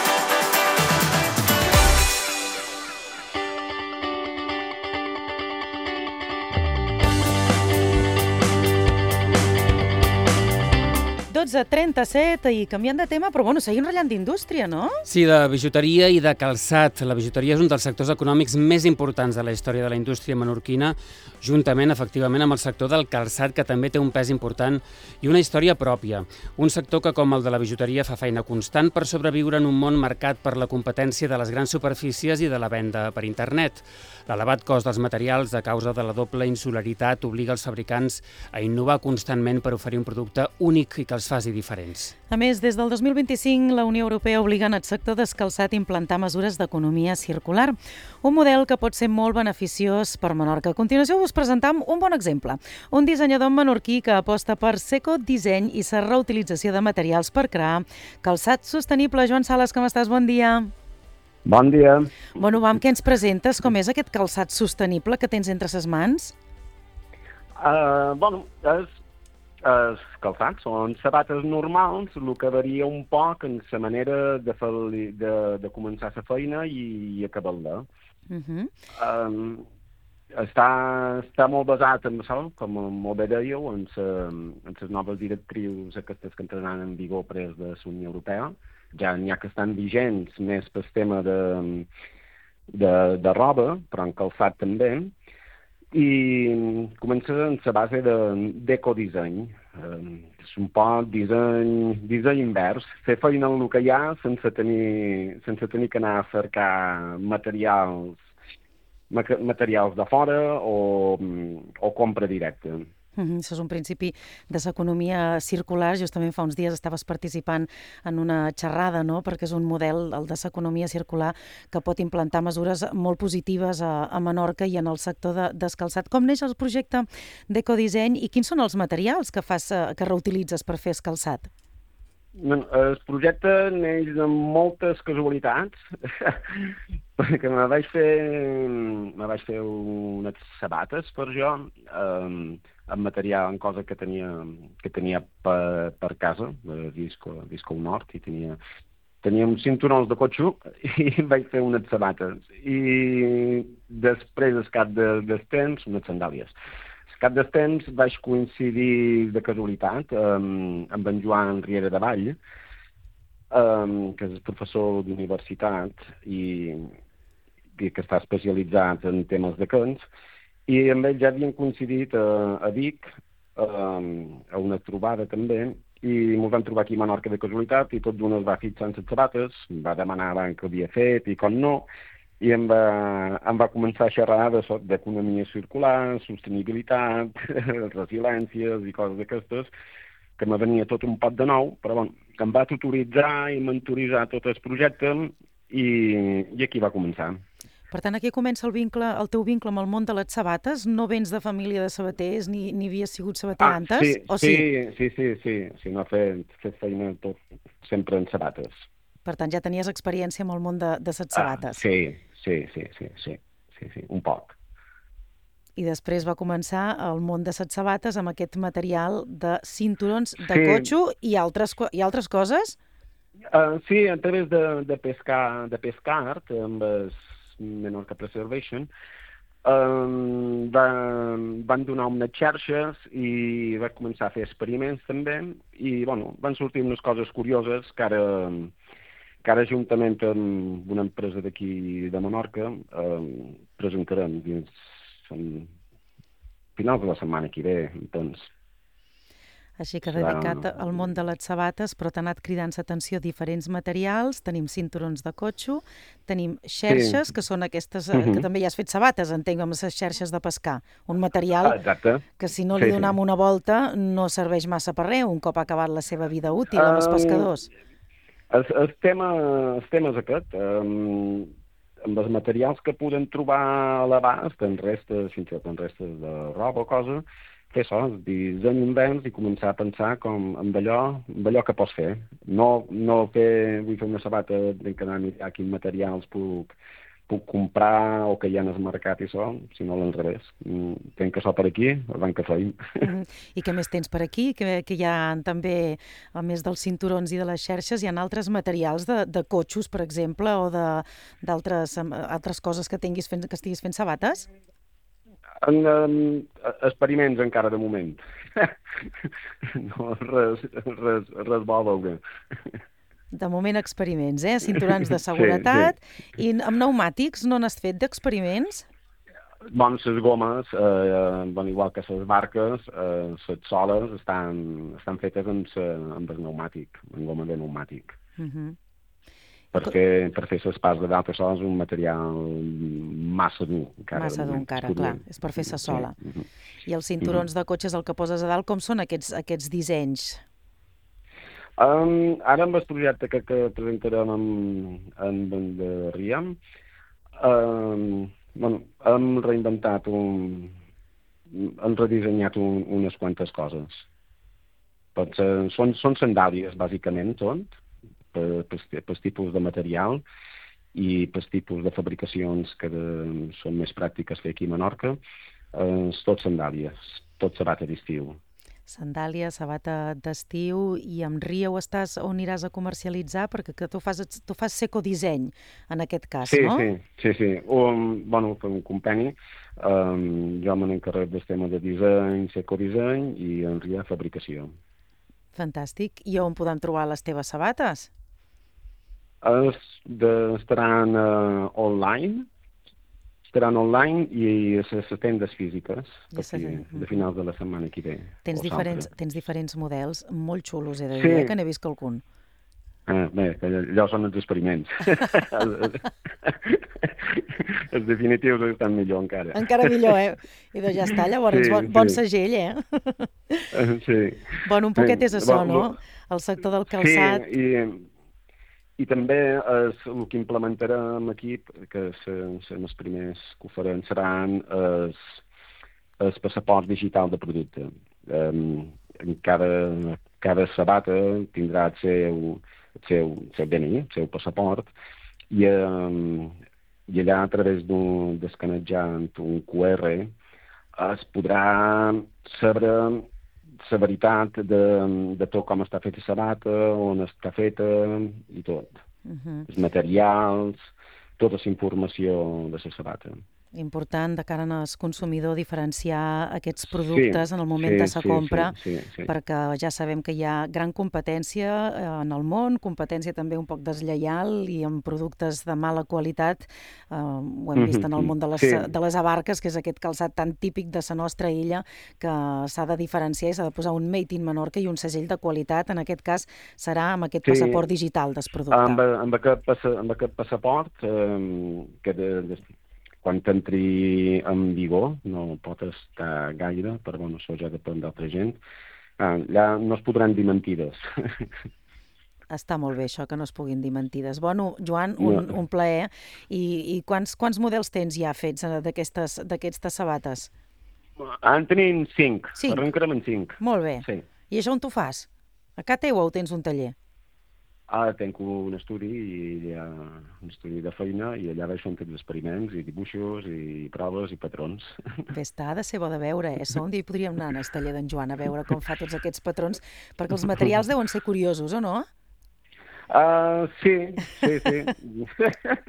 dotze trenta-set i canviant de tema, però bueno, seguim ratllant d'indústria, no? Sí, de bijuteria i de calçat. La bijuteria és un dels sectors econòmics més importants de la història de la indústria menorquina, juntament, efectivament, amb el sector del calçat, que també té un pes important i una història pròpia. Un sector que, com el de la bijuteria, fa feina constant per sobreviure en un món marcat per la competència de les grans superfícies i de la venda per internet. L'elevat cost dels materials a causa de la doble insularitat obliga els fabricants a innovar constantment per oferir un producte únic i que els faci quasi diferents. A més, des del dos mil vint-i-cinc, la Unió Europea obliga en el sector descalçat a implantar mesures d'economia circular, un model que pot ser molt beneficiós per Menorca. A continuació us presentam un bon exemple. Un dissenyador menorquí que aposta per l'ecodisseny i la reutilització de materials per crear calçat sostenible. Joan Sales, com estàs? Bon dia. Bon dia. Bueno, vam, què ens presentes? Com és aquest calçat sostenible que tens entre ses mans? Uh, bueno, és, és calçat, són sabates normals, el que varia un poc en la manera de, fer, de, de començar la feina i, i acabar-la. Uh -huh. um, està, està molt basat en això, com molt bé dèieu, en, sa, en les noves directrius aquestes que entraran en vigor pres de la Unió Europea. Ja n'hi ha que estan vigents més pel tema de, de, de roba, però en calçat també. I comença en la base d'ecodisseny. Eh, és un poc disseny, disseny invers, fer feina en el que hi ha sense tenir, sense tenir que anar a cercar materials, materials de fora o, o compra directa. Mm-hmm. Això és un principi de l'economia circular. Justament fa uns dies estaves participant en una xerrada, no? Perquè és un model, el de l'economia circular, que pot implantar mesures molt positives a, a Menorca i en el sector de, descalçat. Com neix el projecte d'ecodisseny i quins són els materials que, fas, que reutilitzes per fer el calçat? El projecte neix de moltes casualitats, perquè me vaig fer, me vaig fer unes sabates per jo, eh, amb material, en cosa que tenia, que tenia per, per casa, de Visco, Visco Nord, i tenia, tenia uns cinturons de cotxo i vaig fer unes sabates. I després, al cap de, del temps, unes sandàlies. Al cap del temps vaig coincidir de casualitat um, amb en Joan Riera de Vall, um, que és professor d'universitat i, i que està especialitzat en temes de cants, i amb ell ja havien coincidit a, a Vic, a, a una trobada també, i ens vam trobar aquí a Menorca de casualitat, i tot d'una es va fixar en les sabates, em va demanar què havia fet i com no, i em va, em va començar a xerrar d'economia circular, sostenibilitat, resiliències i coses d'aquestes, que me venia tot un pot de nou, però bueno, em va tutoritzar i mentoritzar tot el projecte i, i aquí va començar. Per tant, aquí comença el vincle, el teu vincle amb el món de les sabates. No vens de família de sabaters, ni, ni havies sigut sabater ah, antes? Sí, o sí, sí, sí, sí, sí, no he fet, fet feina tot, sempre en sabates. Per tant, ja tenies experiència amb el món de, de les sabates. Ah, sí, sí, sí, sí, sí, sí, sí, un poc. I després va començar el món de les sabates amb aquest material de cinturons de sí. cotxo i altres, i altres coses? Uh, sí, a través de, de pescar, de pescar amb el Menorca Preservation, um, van, van donar unes xarxes i va començar a fer experiments també, i bueno, van sortir unes coses curioses que ara, que ara juntament amb una empresa d'aquí de Menorca um, presentarem dins en finals de la setmana que ve, doncs. Així que dedicat al món de les sabates, però t'ha anat cridant l'atenció diferents materials. Tenim cinturons de cotxo, tenim xerxes, sí. que són aquestes, uh -huh. que també ja has fet sabates, entenc, amb les xerxes de pescar. Un material Exacte. que si no li sí, donam sí. una volta no serveix massa per res, un cop ha acabat la seva vida útil amb els pescadors. Um, el, el, tema, el tema és aquest. Um, amb els materials que podem trobar a l'abast, en restes, fins i tot en restes de roba o cosa, fer això, disseny invers i començar a pensar com amb allò, amb allò que pots fer. No, no fer, vull fer una sabata de que anar a mirar quins materials puc, puc comprar o que hi ha en el mercat i això, sinó al revés. Tenc això per aquí, el van que feim. Mm-hmm. I què més tens per aquí? Que, que hi ha també, a més dels cinturons i de les xerxes, hi ha altres materials de, de cotxos, per exemple, o d'altres altres coses que tinguis fent, que estiguis fent sabates? En, en experiments encara de moment. No, res, res, res bo a veure. De moment experiments, eh? Cinturons de seguretat. Sí, sí. I amb pneumàtics no n'has fet d'experiments? Bon, les gomes, eh, bon, igual que les barques, eh, les soles estan, estan fetes amb, amb el pneumàtic, amb goma de pneumàtic. Uh-huh. Perquè per fer les parts de dalt això és un material massa dur. Encara, massa dur encara, clar, és per fer la sola. Sí. I els cinturons uh-huh. de cotxes, el que poses a dalt, com són aquests, aquests dissenys? Um, ara amb el projecte que, que presentarem en, en Venderia, um, bueno, hem reinventat un... hem redissenyat un, unes quantes coses. Doncs, uh, són, són sandàlies, bàsicament, són, per, per, per tipus de material i per tipus de fabricacions que de, són més pràctiques fer aquí a Menorca. Uh, tot sandàlies, tot sabata d'estiu. Sandàlia, sabata d'estiu, i amb Rieu estàs on aniràs a comercialitzar, perquè que tu fas, tu fas secodisseny, en aquest cas, sí, no? Sí, sí, sí. Um, bueno, per un company, um, jo me n'encarrego del tema de disseny, secodisseny, i en Rieu fabricació. Fantàstic. I on podem trobar les teves sabates? Es, de, estaran uh, online, estaran online i a les tendes físiques, Ja de, de finals de la setmana que ve. Tens diferents, tens diferents models molt xulos, he de dir, Sí. eh, que n'he vist qualcun. Ah, bé, allò són els experiments. Els definitius estan millor encara. Encara millor, eh? I doncs ja està, llavors, Sí, bon, bon sí. segell, eh? Sí. Bueno, un poquet és això, Bo- no? bo- El sector del calçat. Sí, i, i també es, el que implementarem aquí, que són els primers que ho farem, seran els, els passaports digital de producte. Um, en cada, cada sabata tindrà el seu, el seu, el seu D N I, el seu passaport, i, um, i allà a través d'un d'escanejant un Q R es podrà saber la veritat de, de tot com està feta la sabata, on està feta i tot. Uh-huh. Els materials, tota la informació de la sabata. Important de cara al consumidor diferenciar aquests productes Sí, en el moment sí, de sa sí, compra, sí, sí, sí. perquè ja sabem que hi ha gran competència eh, en el món, competència també un poc deslleial i amb productes de mala qualitat. Eh, ho hem vist en el món de les, Sí. de les abarques, que és aquest calçat tan típic de la nostra illa, que s'ha de diferenciar i s'ha de posar un Made in Menorca i un segell de qualitat. En aquest cas serà amb aquest Sí. passaport digital del producte. Amb, amb, aquest, passa, amb aquest passaport, eh, que de, de, quan t'entri en vigor, no pot estar gaire, però bueno, això ja depèn d'altra gent, eh, allà no es podran dir mentides. Està molt bé això, que no es puguin dir mentides. Bueno, Joan, un, No. un plaer. I, i quants, quants models tens ja fets eh, d'aquestes d'aquestes sabates? En tenim cinc, Cinc? arrencarem en cinc. Molt bé. Sí. I això on t'ho fas? A casa teu o tens un taller? Ara tenc un estudi, i allà, un estudi de feina, i allà veig fent els experiments, i dibuixos, i proves, i patrons. Bé, està, ha de ser bo de veure, eh? Un dia hi podríem anar al taller d'en Joan a veure com fa tots aquests patrons, perquè els materials deuen ser curiosos, o no? Uh, sí, sí, sí.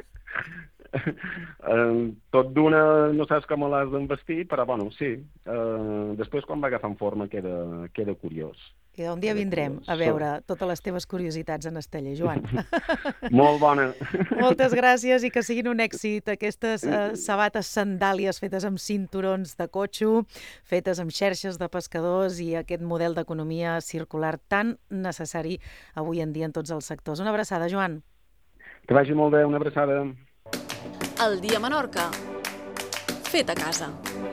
uh, tot d'una no saps com l'has d'envestir, però bueno, sí. Uh, després quan va agafant forma queda, queda curiós. I un dia vindrem a veure totes les teves curiositats en el taller, Joan. Molt bona. Moltes gràcies i que siguin un èxit aquestes uh, sabates sandàlies fetes amb cinturons de cotxo, fetes amb xerxes de pescadors i aquest model d'economia circular tan necessari avui en dia en tots els sectors. Una abraçada, Joan. Que vagi molt bé, una abraçada. El dia a Menorca. Fet a casa.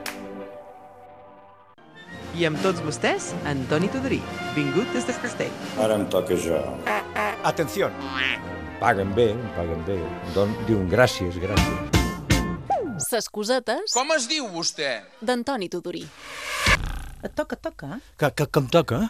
I amb tots vostès, Antoni Tudorí, vingut des de Castell. Ara em toca jo. Atenció. Paguen bé, paguen bé. Don, diuen gràcies, gràcies. Ses cosetes... Com es diu vostè? D'Antoni Tudorí. Et toca, et toca. Que, que, que em toca?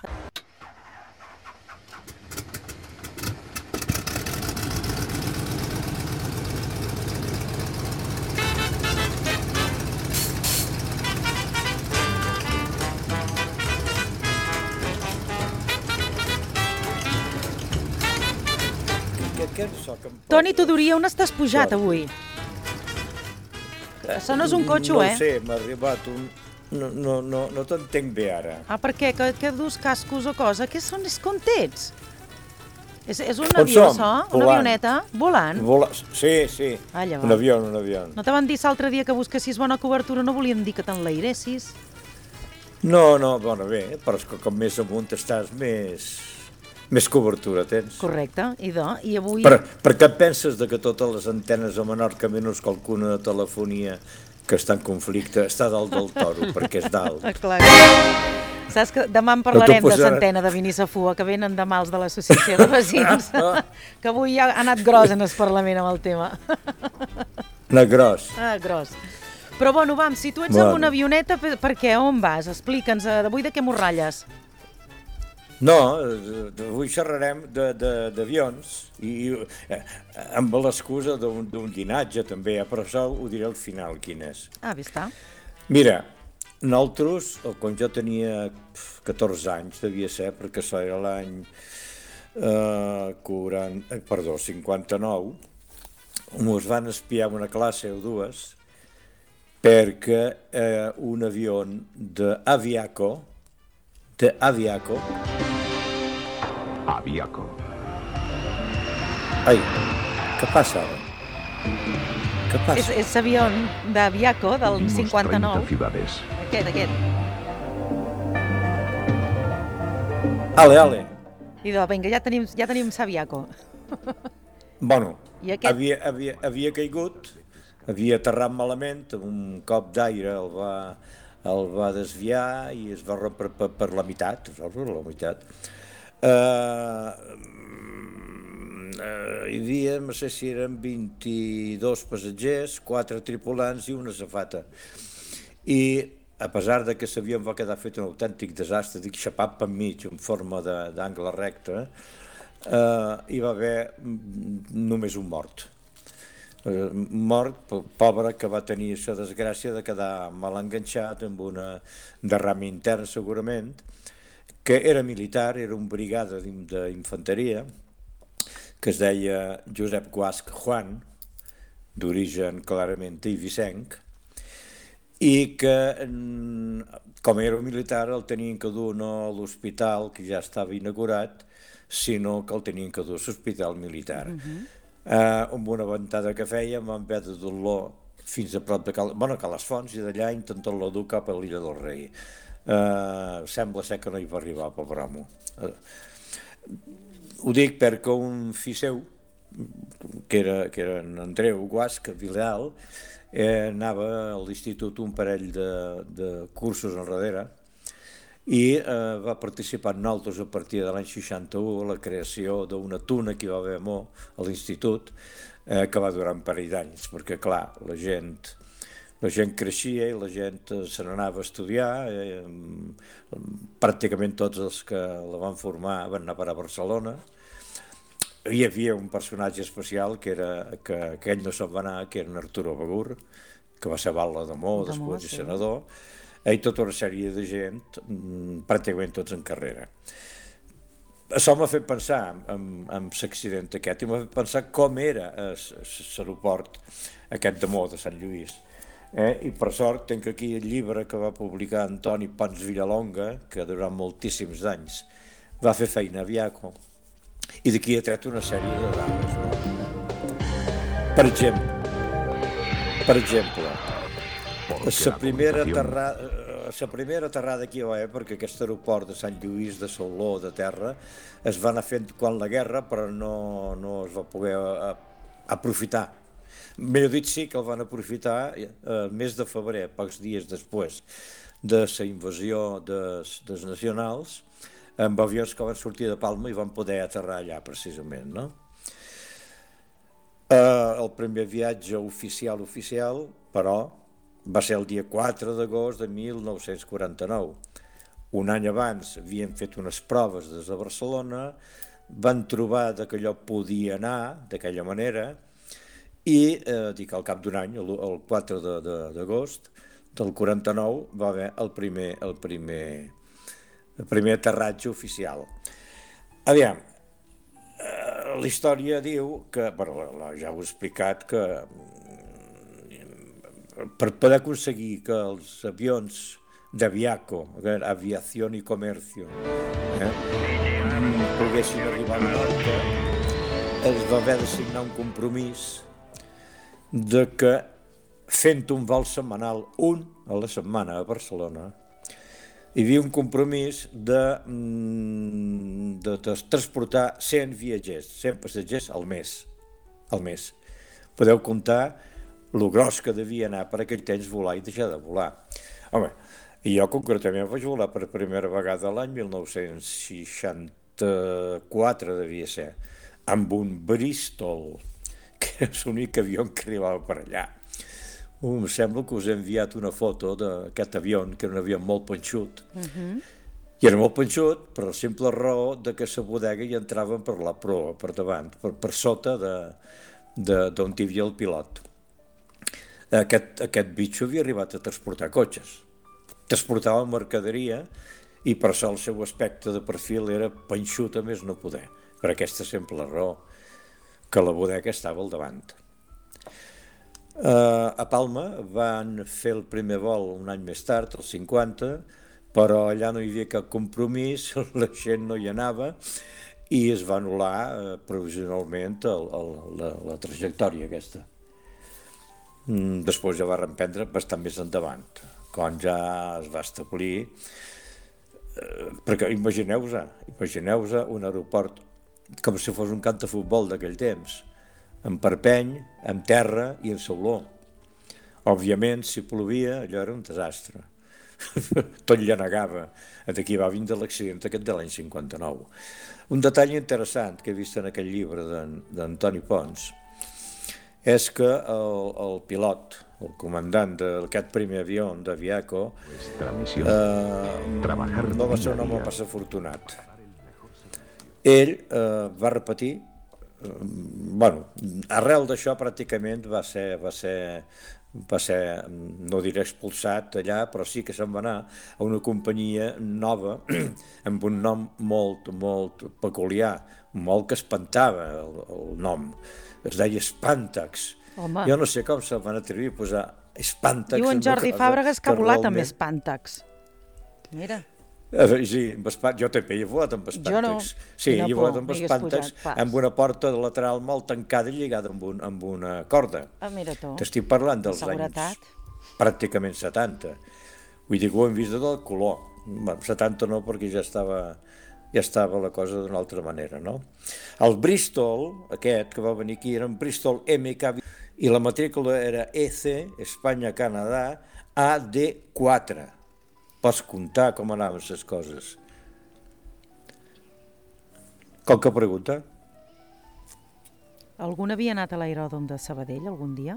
Toni Tudorí, on estàs pujat avui? Això no és un cotxo, no eh? No sé, m'ha arribat un... No, no, no, no t'entenc bé ara. Ah, per què? Que, que dus cascos o cosa? Què són els contents? És, és un On avió, som? això? Una Volant. avioneta? Volant? Vola... Sí, sí, Ah, llavors. un avió, un avió. No te van dir l'altre dia que busquessis bona cobertura, no volien dir que t'enlairessis? No, no, bueno, bé, però és que com més amunt estàs, més... més cobertura tens. Correcte, i do, i avui... Per, per què et penses de que totes les antenes a Menorca, menys qualcuna de telefonia que està en conflicte, està dalt del toro, perquè és dalt? Clar. Saps que demà en parlarem No t'ho de posaràs. Centena, de Benisafua, que venen demà els de l'associació de veïns, que avui ja ha anat gros en el Parlament amb el tema. Anar gros. Ah, gros. Però bueno, vam, si tu ets Bueno. amb una avioneta, per, per què? On vas? Explica'ns, eh, avui de què m'ho ratlles? No, eh, avui xerrarem de- de- d'avions i eh, amb l'excusa d'un d'un llinatge també, eh, però això ho diré al final quin és. Ah, bé està. Mira, nosaltres, eh, quan jo tenia pf, catorze anys, devia ser, perquè això era l'any eh, quaranta, eh, perdó, cinquanta-nou, ens van espiar una classe o dues perquè eh, un avió d'Aviaco, d'Aviaco, Aviaco. Ai, què passa ara? Què És, passa? és l'avió d'Aviaco del cinquanta-nou. ciudades. Aquest, aquest. Ale, ale. I doncs, vinga, ja tenim, ja tenim l'Aviaco. Bueno, I aquest? havia, havia, havia caigut, havia aterrat malament, amb un cop d'aire el va, el va desviar i es va rompre per, per la meitat, saps? Per la meitat. Uh, uh, hi havia, no sé si eren vint-i-dos passatgers, quatre tripulants i una azafata. I a pesar de que l'avió va quedar fet un autèntic desastre, dic xapat per mig en forma d'angle recte, eh, hi va haver només un mort. Eh, un mort, pobre, que va tenir la desgràcia de quedar mal enganxat amb una derrama interna segurament, que era militar, era un brigada d'infanteria, que es deia Josep Guasch Juan, d'origen clarament eivissenc, i que, com era militar, el tenien que dur no a l'hospital, que ja estava inaugurat, sinó que el tenien que dur a l'hospital militar. Uh-huh. eh, amb una ventada que feia, van haver de dur-lo fins a prop de Cal, bueno, Cales Fonts, i d'allà intentant-lo dur cap a l'Illa del Rei. Eh, sembla ser que no hi va arribar, pobre amo. Eh, ho dic perquè un fill seu, que era, que era en Andreu Guasch, Vileal, Eh, anava a l'institut un parell de, de cursos enrere i eh, va participar en nosaltres a partir de l'any seixanta-u a la creació d'una tuna que hi va haver a Mo, a l'institut, eh, que va durar un parell d'anys, perquè clar, la gent, la gent creixia i la gent eh, se n'anava a estudiar, eh, pràcticament tots els que la van formar van anar a parar a Barcelona. Hi havia un personatge especial que era que aquell no se'n va anar, que era en Arturo Begur, que va ser batlle de Mo, després de senador, i tota una sèrie de gent, pràcticament tots en carrera. Això m'ha fet pensar en, en l'accident aquest i m'ha fet pensar com era l'aeroport aquest de Mo, de Sant Lluís. Eh? I per sort tinc aquí el llibre que va publicar Antoni Pons Villalonga, que durant moltíssims anys va fer feina a Aviaco, i d'aquí ha tret una sèrie de dades. No? Per exemple, per exemple, la primera aterrada, la primera aterrada aquí va haver, perquè aquest aeroport de Sant Lluís, de Sauló, de terra, es va anar fent quan la guerra, però no, no es va poder aprofitar. Millor dit, sí que el van aprofitar el mes de febrer, pocs dies després de la invasió dels, dels nacionals, amb avions que van sortir de Palma i van poder aterrar allà, precisament, no? Eh, el primer viatge oficial, oficial, però, va ser el dia quatre d'agost de mil nou-cents quaranta-nou. Un any abans havien fet unes proves des de Barcelona, van trobar que allò podia anar d'aquella manera, i, eh, dic, al cap d'un any, el, el quatre d'agost del quaranta-nou, va haver el primer, el primer el primer aterratge oficial. Aviam, eh, la història diu que, bueno, ja ho he explicat, que per poder aconseguir que els avions d'Aviaco, Aviació i Comercio, eh, poguessin arribar a Menorca, els va haver de signar un compromís de que fent un vol setmanal, un a la setmana a Barcelona, hi havia un compromís de, de, de transportar cent viatgers, cent passatgers al mes, al mes. Podeu comptar lo gros que devia anar per aquell temps volar i deixar de volar. Home, I jo concretament vaig volar per primera vegada l'any mil nou-cents seixanta-quatre, devia ser, amb un Bristol, que és l'únic avió que arribava per allà. Em sembla que us he enviat una foto d'aquest avió, que era un avió molt panxut, Uh-huh. i era molt panxut per la simple raó de que la bodega hi entraven per la proa, per davant, per, per sota d'on hi havia el pilot. Aquest, aquest bitxo havia arribat a transportar cotxes. Transportava mercaderia i per això el seu aspecte de perfil era panxut a més no poder, per aquesta simple raó, que la bodega estava al davant. Uh, a Palma van fer el primer vol un any més tard, el cinquanta, però allà no hi havia cap compromís, la gent no hi anava i es va anul·lar uh, provisionalment el, el, la, la trajectòria aquesta. Mm, després ja va reemprendre bastant més endavant, quan ja es va establir, uh, perquè imagineu-vos, imagineu-vos un aeroport com si fos un camp de futbol d'aquell temps, amb perpeny, amb terra i en sauló. Òbviament, si plovia, allò era un desastre. Tot llanegava. D'aquí va vindre l'accident aquest de l'any cinquanta-nou. Un detall interessant que he vist en aquell llibre d'Antoni Pons és que el, el pilot, el comandant d'aquest primer avió d'Aviaco, eh, no va ser un home pas afortunat. Ell eh, va repetir, eh, bueno, arrel d'això pràcticament va ser, va ser, va ser, no diré expulsat allà, però sí que se'n va anar a una companyia nova, amb un nom molt, molt peculiar, molt que espantava el, el nom. Es deia Spantax. Home. Jo no sé com se'n van atrevir a posar Spantax. Diu en Jordi Fàbregas que ha volat amb Spantax. Mira. Sí, jo també he volat amb Spantax. Jo no. Sí, he volat amb Spantax, amb una porta lateral molt tancada i lligada amb, un, amb una corda. Ah, mira tu. T'estic parlant dels Seguretat. anys pràcticament setanta. Vull dir que ho hem vist del color. Bueno, setanta no, perquè ja estava, ja estava la cosa d'una altra manera, no? El Bristol, aquest que va venir aquí, era un Bristol M K i la matrícula era E C, Espanya-Canadà, A D quatre. Pots comptar com anaven les coses. Qualque pregunta? Algun havia anat a l'aeròdrom de Sabadell algun dia?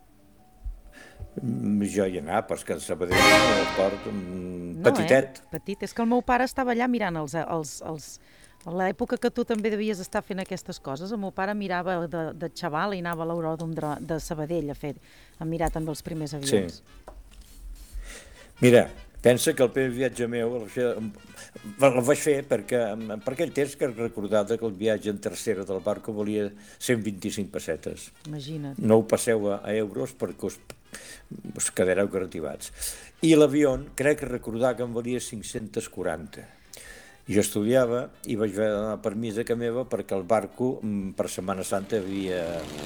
Jo hi he anat, però és que a Sabadell és un aeroport petitet. No, eh? Petit. És que el meu pare estava allà mirant els... els, els... A l'època que tu també devies estar fent aquestes coses, el meu pare mirava de, de xaval i anava a l'aeròdrom de, de Sabadell a, fer, a mirar també els primers avions. Sí. Mira, pensa que el primer viatge meu el vaig fer perquè per aquell temps que recordava que el viatge en tercera del barco valia cent vint-i-cinc pessetes. Imagina't. No ho passeu a, a euros perquè us, us quedareu grativats. I l'avió crec que recordar que em valia cinc-cents quaranta. Jo estudiava i vaig donar permís a casa meva perquè el barco per Setmana Santa havia,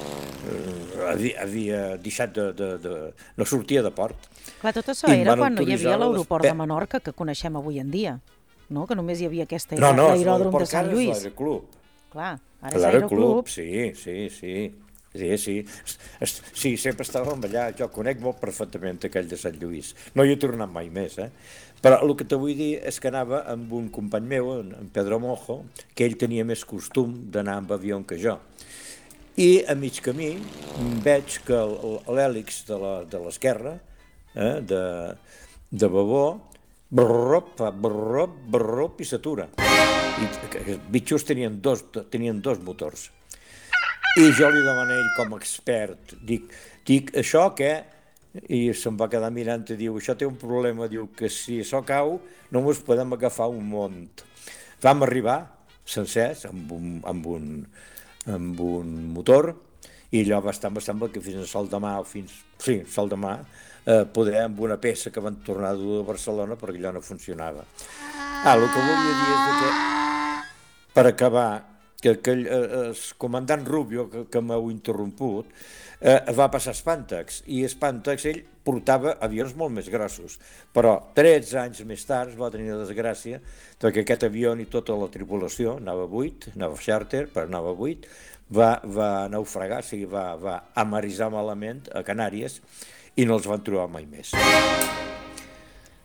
havia, havia deixat de, de, de... no sortia de port. Clar, tot això era quan no hi havia l'aeroport de Menorca que coneixem avui en dia, no? Que només hi havia aquesta no, no, l'aeròdrom de Sant Lluís. No, no, és l'aeroclub. Clar, ara és l'aeroclub. Sí, sí, sí. Sí, sí. Sí, sempre estàvem allà. Jo conec molt perfectament aquell de Sant Lluís. No hi he tornat mai més, eh? Però el que te vull dir és que anava amb un company meu, en Pedro Mojo, que ell tenia més costum d'anar amb avió que jo. I a mig camí veig que l'hèlix de l'esquerra, eh, de, de Babó, brrrop, fa brrrop, brrrop i s'atura. I els bitxos tenien dos, tenien dos motors. I jo li demanei ell com a expert, dic, dic, això què? I se'm va quedar mirant i diu, això té un problema, diu que si això cau no ens podem agafar un munt. Vam arribar sencers amb un, amb un, amb un motor i allò va estar, em sembla que fins a sol demà o fins, sí, sol demà, eh, poder amb una peça que van tornar a dur a Barcelona perquè allò no funcionava. Ah, el que volia dir és que, per acabar, que, que el comandant Rubio, que, que m'heu interromput, eh, va passar Spantax, i Spantax ell portava avions molt més grossos, però tretze anys més tard va tenir la desgràcia que aquest avió i tota la tripulació, anava buit, anava charter, però anava buit, va, va naufragar, o sigui, va, va amarisar malament a Canàries i no els van trobar mai més.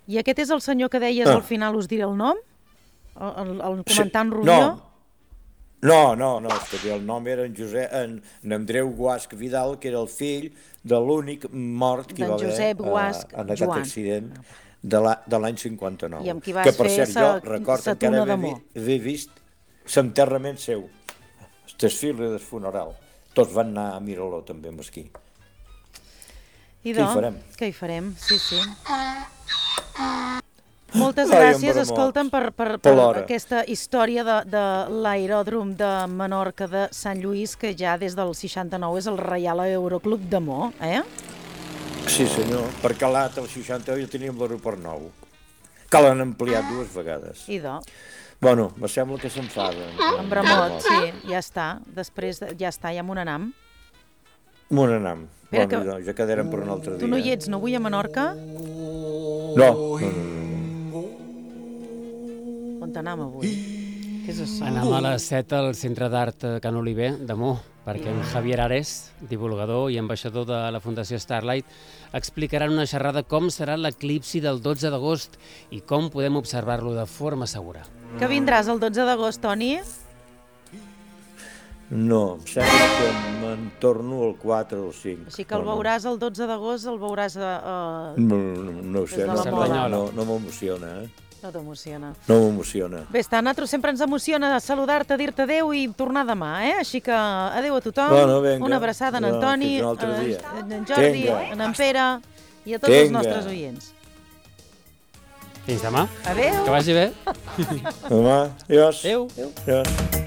I aquest és el senyor que deies Ah. al final, us diré el nom? El, el, el comandant Sí, Rubió? No, no, no, no, és que el nom era en, Josep, en, en Andreu Guasc Vidal, que era el fill de l'únic mort que hi va D'en haver Josep Guasc eh, en aquest Joan. accident de la- de l'any cinquanta-nou. I amb qui vas que, per fer cert, sa- jo record sa encara tuna haver, d'amor. vi, haver vist l'enterrament seu, el desfile del funeral. Tots van anar a Miraló, també, amb esquí. I Què hi farem? Què hi farem? Sí, sí. Moltes Ai, gràcies, embramats. escolta'm, per, per, Per per l'hora. aquesta història de, de l'aeròdrom de Menorca de Sant Lluís, que ja des del seixanta-nou és el Reial Aeroclub de Mo, eh? Sí, senyor, per Calat, el seixanta-nou, ja teníem l'aeroport nou, que l'han ampliat dues vegades. Idò. Bueno, me sembla que s'enfada. En Bramot, sí, ja està. Després, de- ja està, ja m'ho n'anam. Monanam. Espera Bueno, que- no, ja quedarem per un altre dia. Tu no hi ets, no avui a Menorca? No, no, no, no. On t'anam avui? Què és això? Anem a les set al Centre d'Art Can Oliver de Mo, perquè en Javier Ares, divulgador i ambaixador de la Fundació Starlight, explicarà en una xerrada com serà l'eclipsi del dotze d'agost i com podem observar-lo de forma segura. Que vindràs el dotze d'agost, Toni? No, em sembla que me'n torno el quatre o el cinc. Així que el no, no. veuràs el dotze d'agost, el veuràs a... a... No, no, no ho sé, Des de no, la no, Mola. no, no m'emociona, eh? No t'emociona. No m'emociona. Bé, està, a nosaltres sempre ens emociona saludar-te, dir-te adeu i tornar demà, eh? Així que adeu a tothom, Bueno, vinga. una abraçada en No, Antoni, fins un altre a- dia. a en Jordi, Vinga. en en Pere i a tots els Vinga. nostres oients. Fins demà. Adeu. Que vagi bé. Demà, adiós. Adéu. Adiós.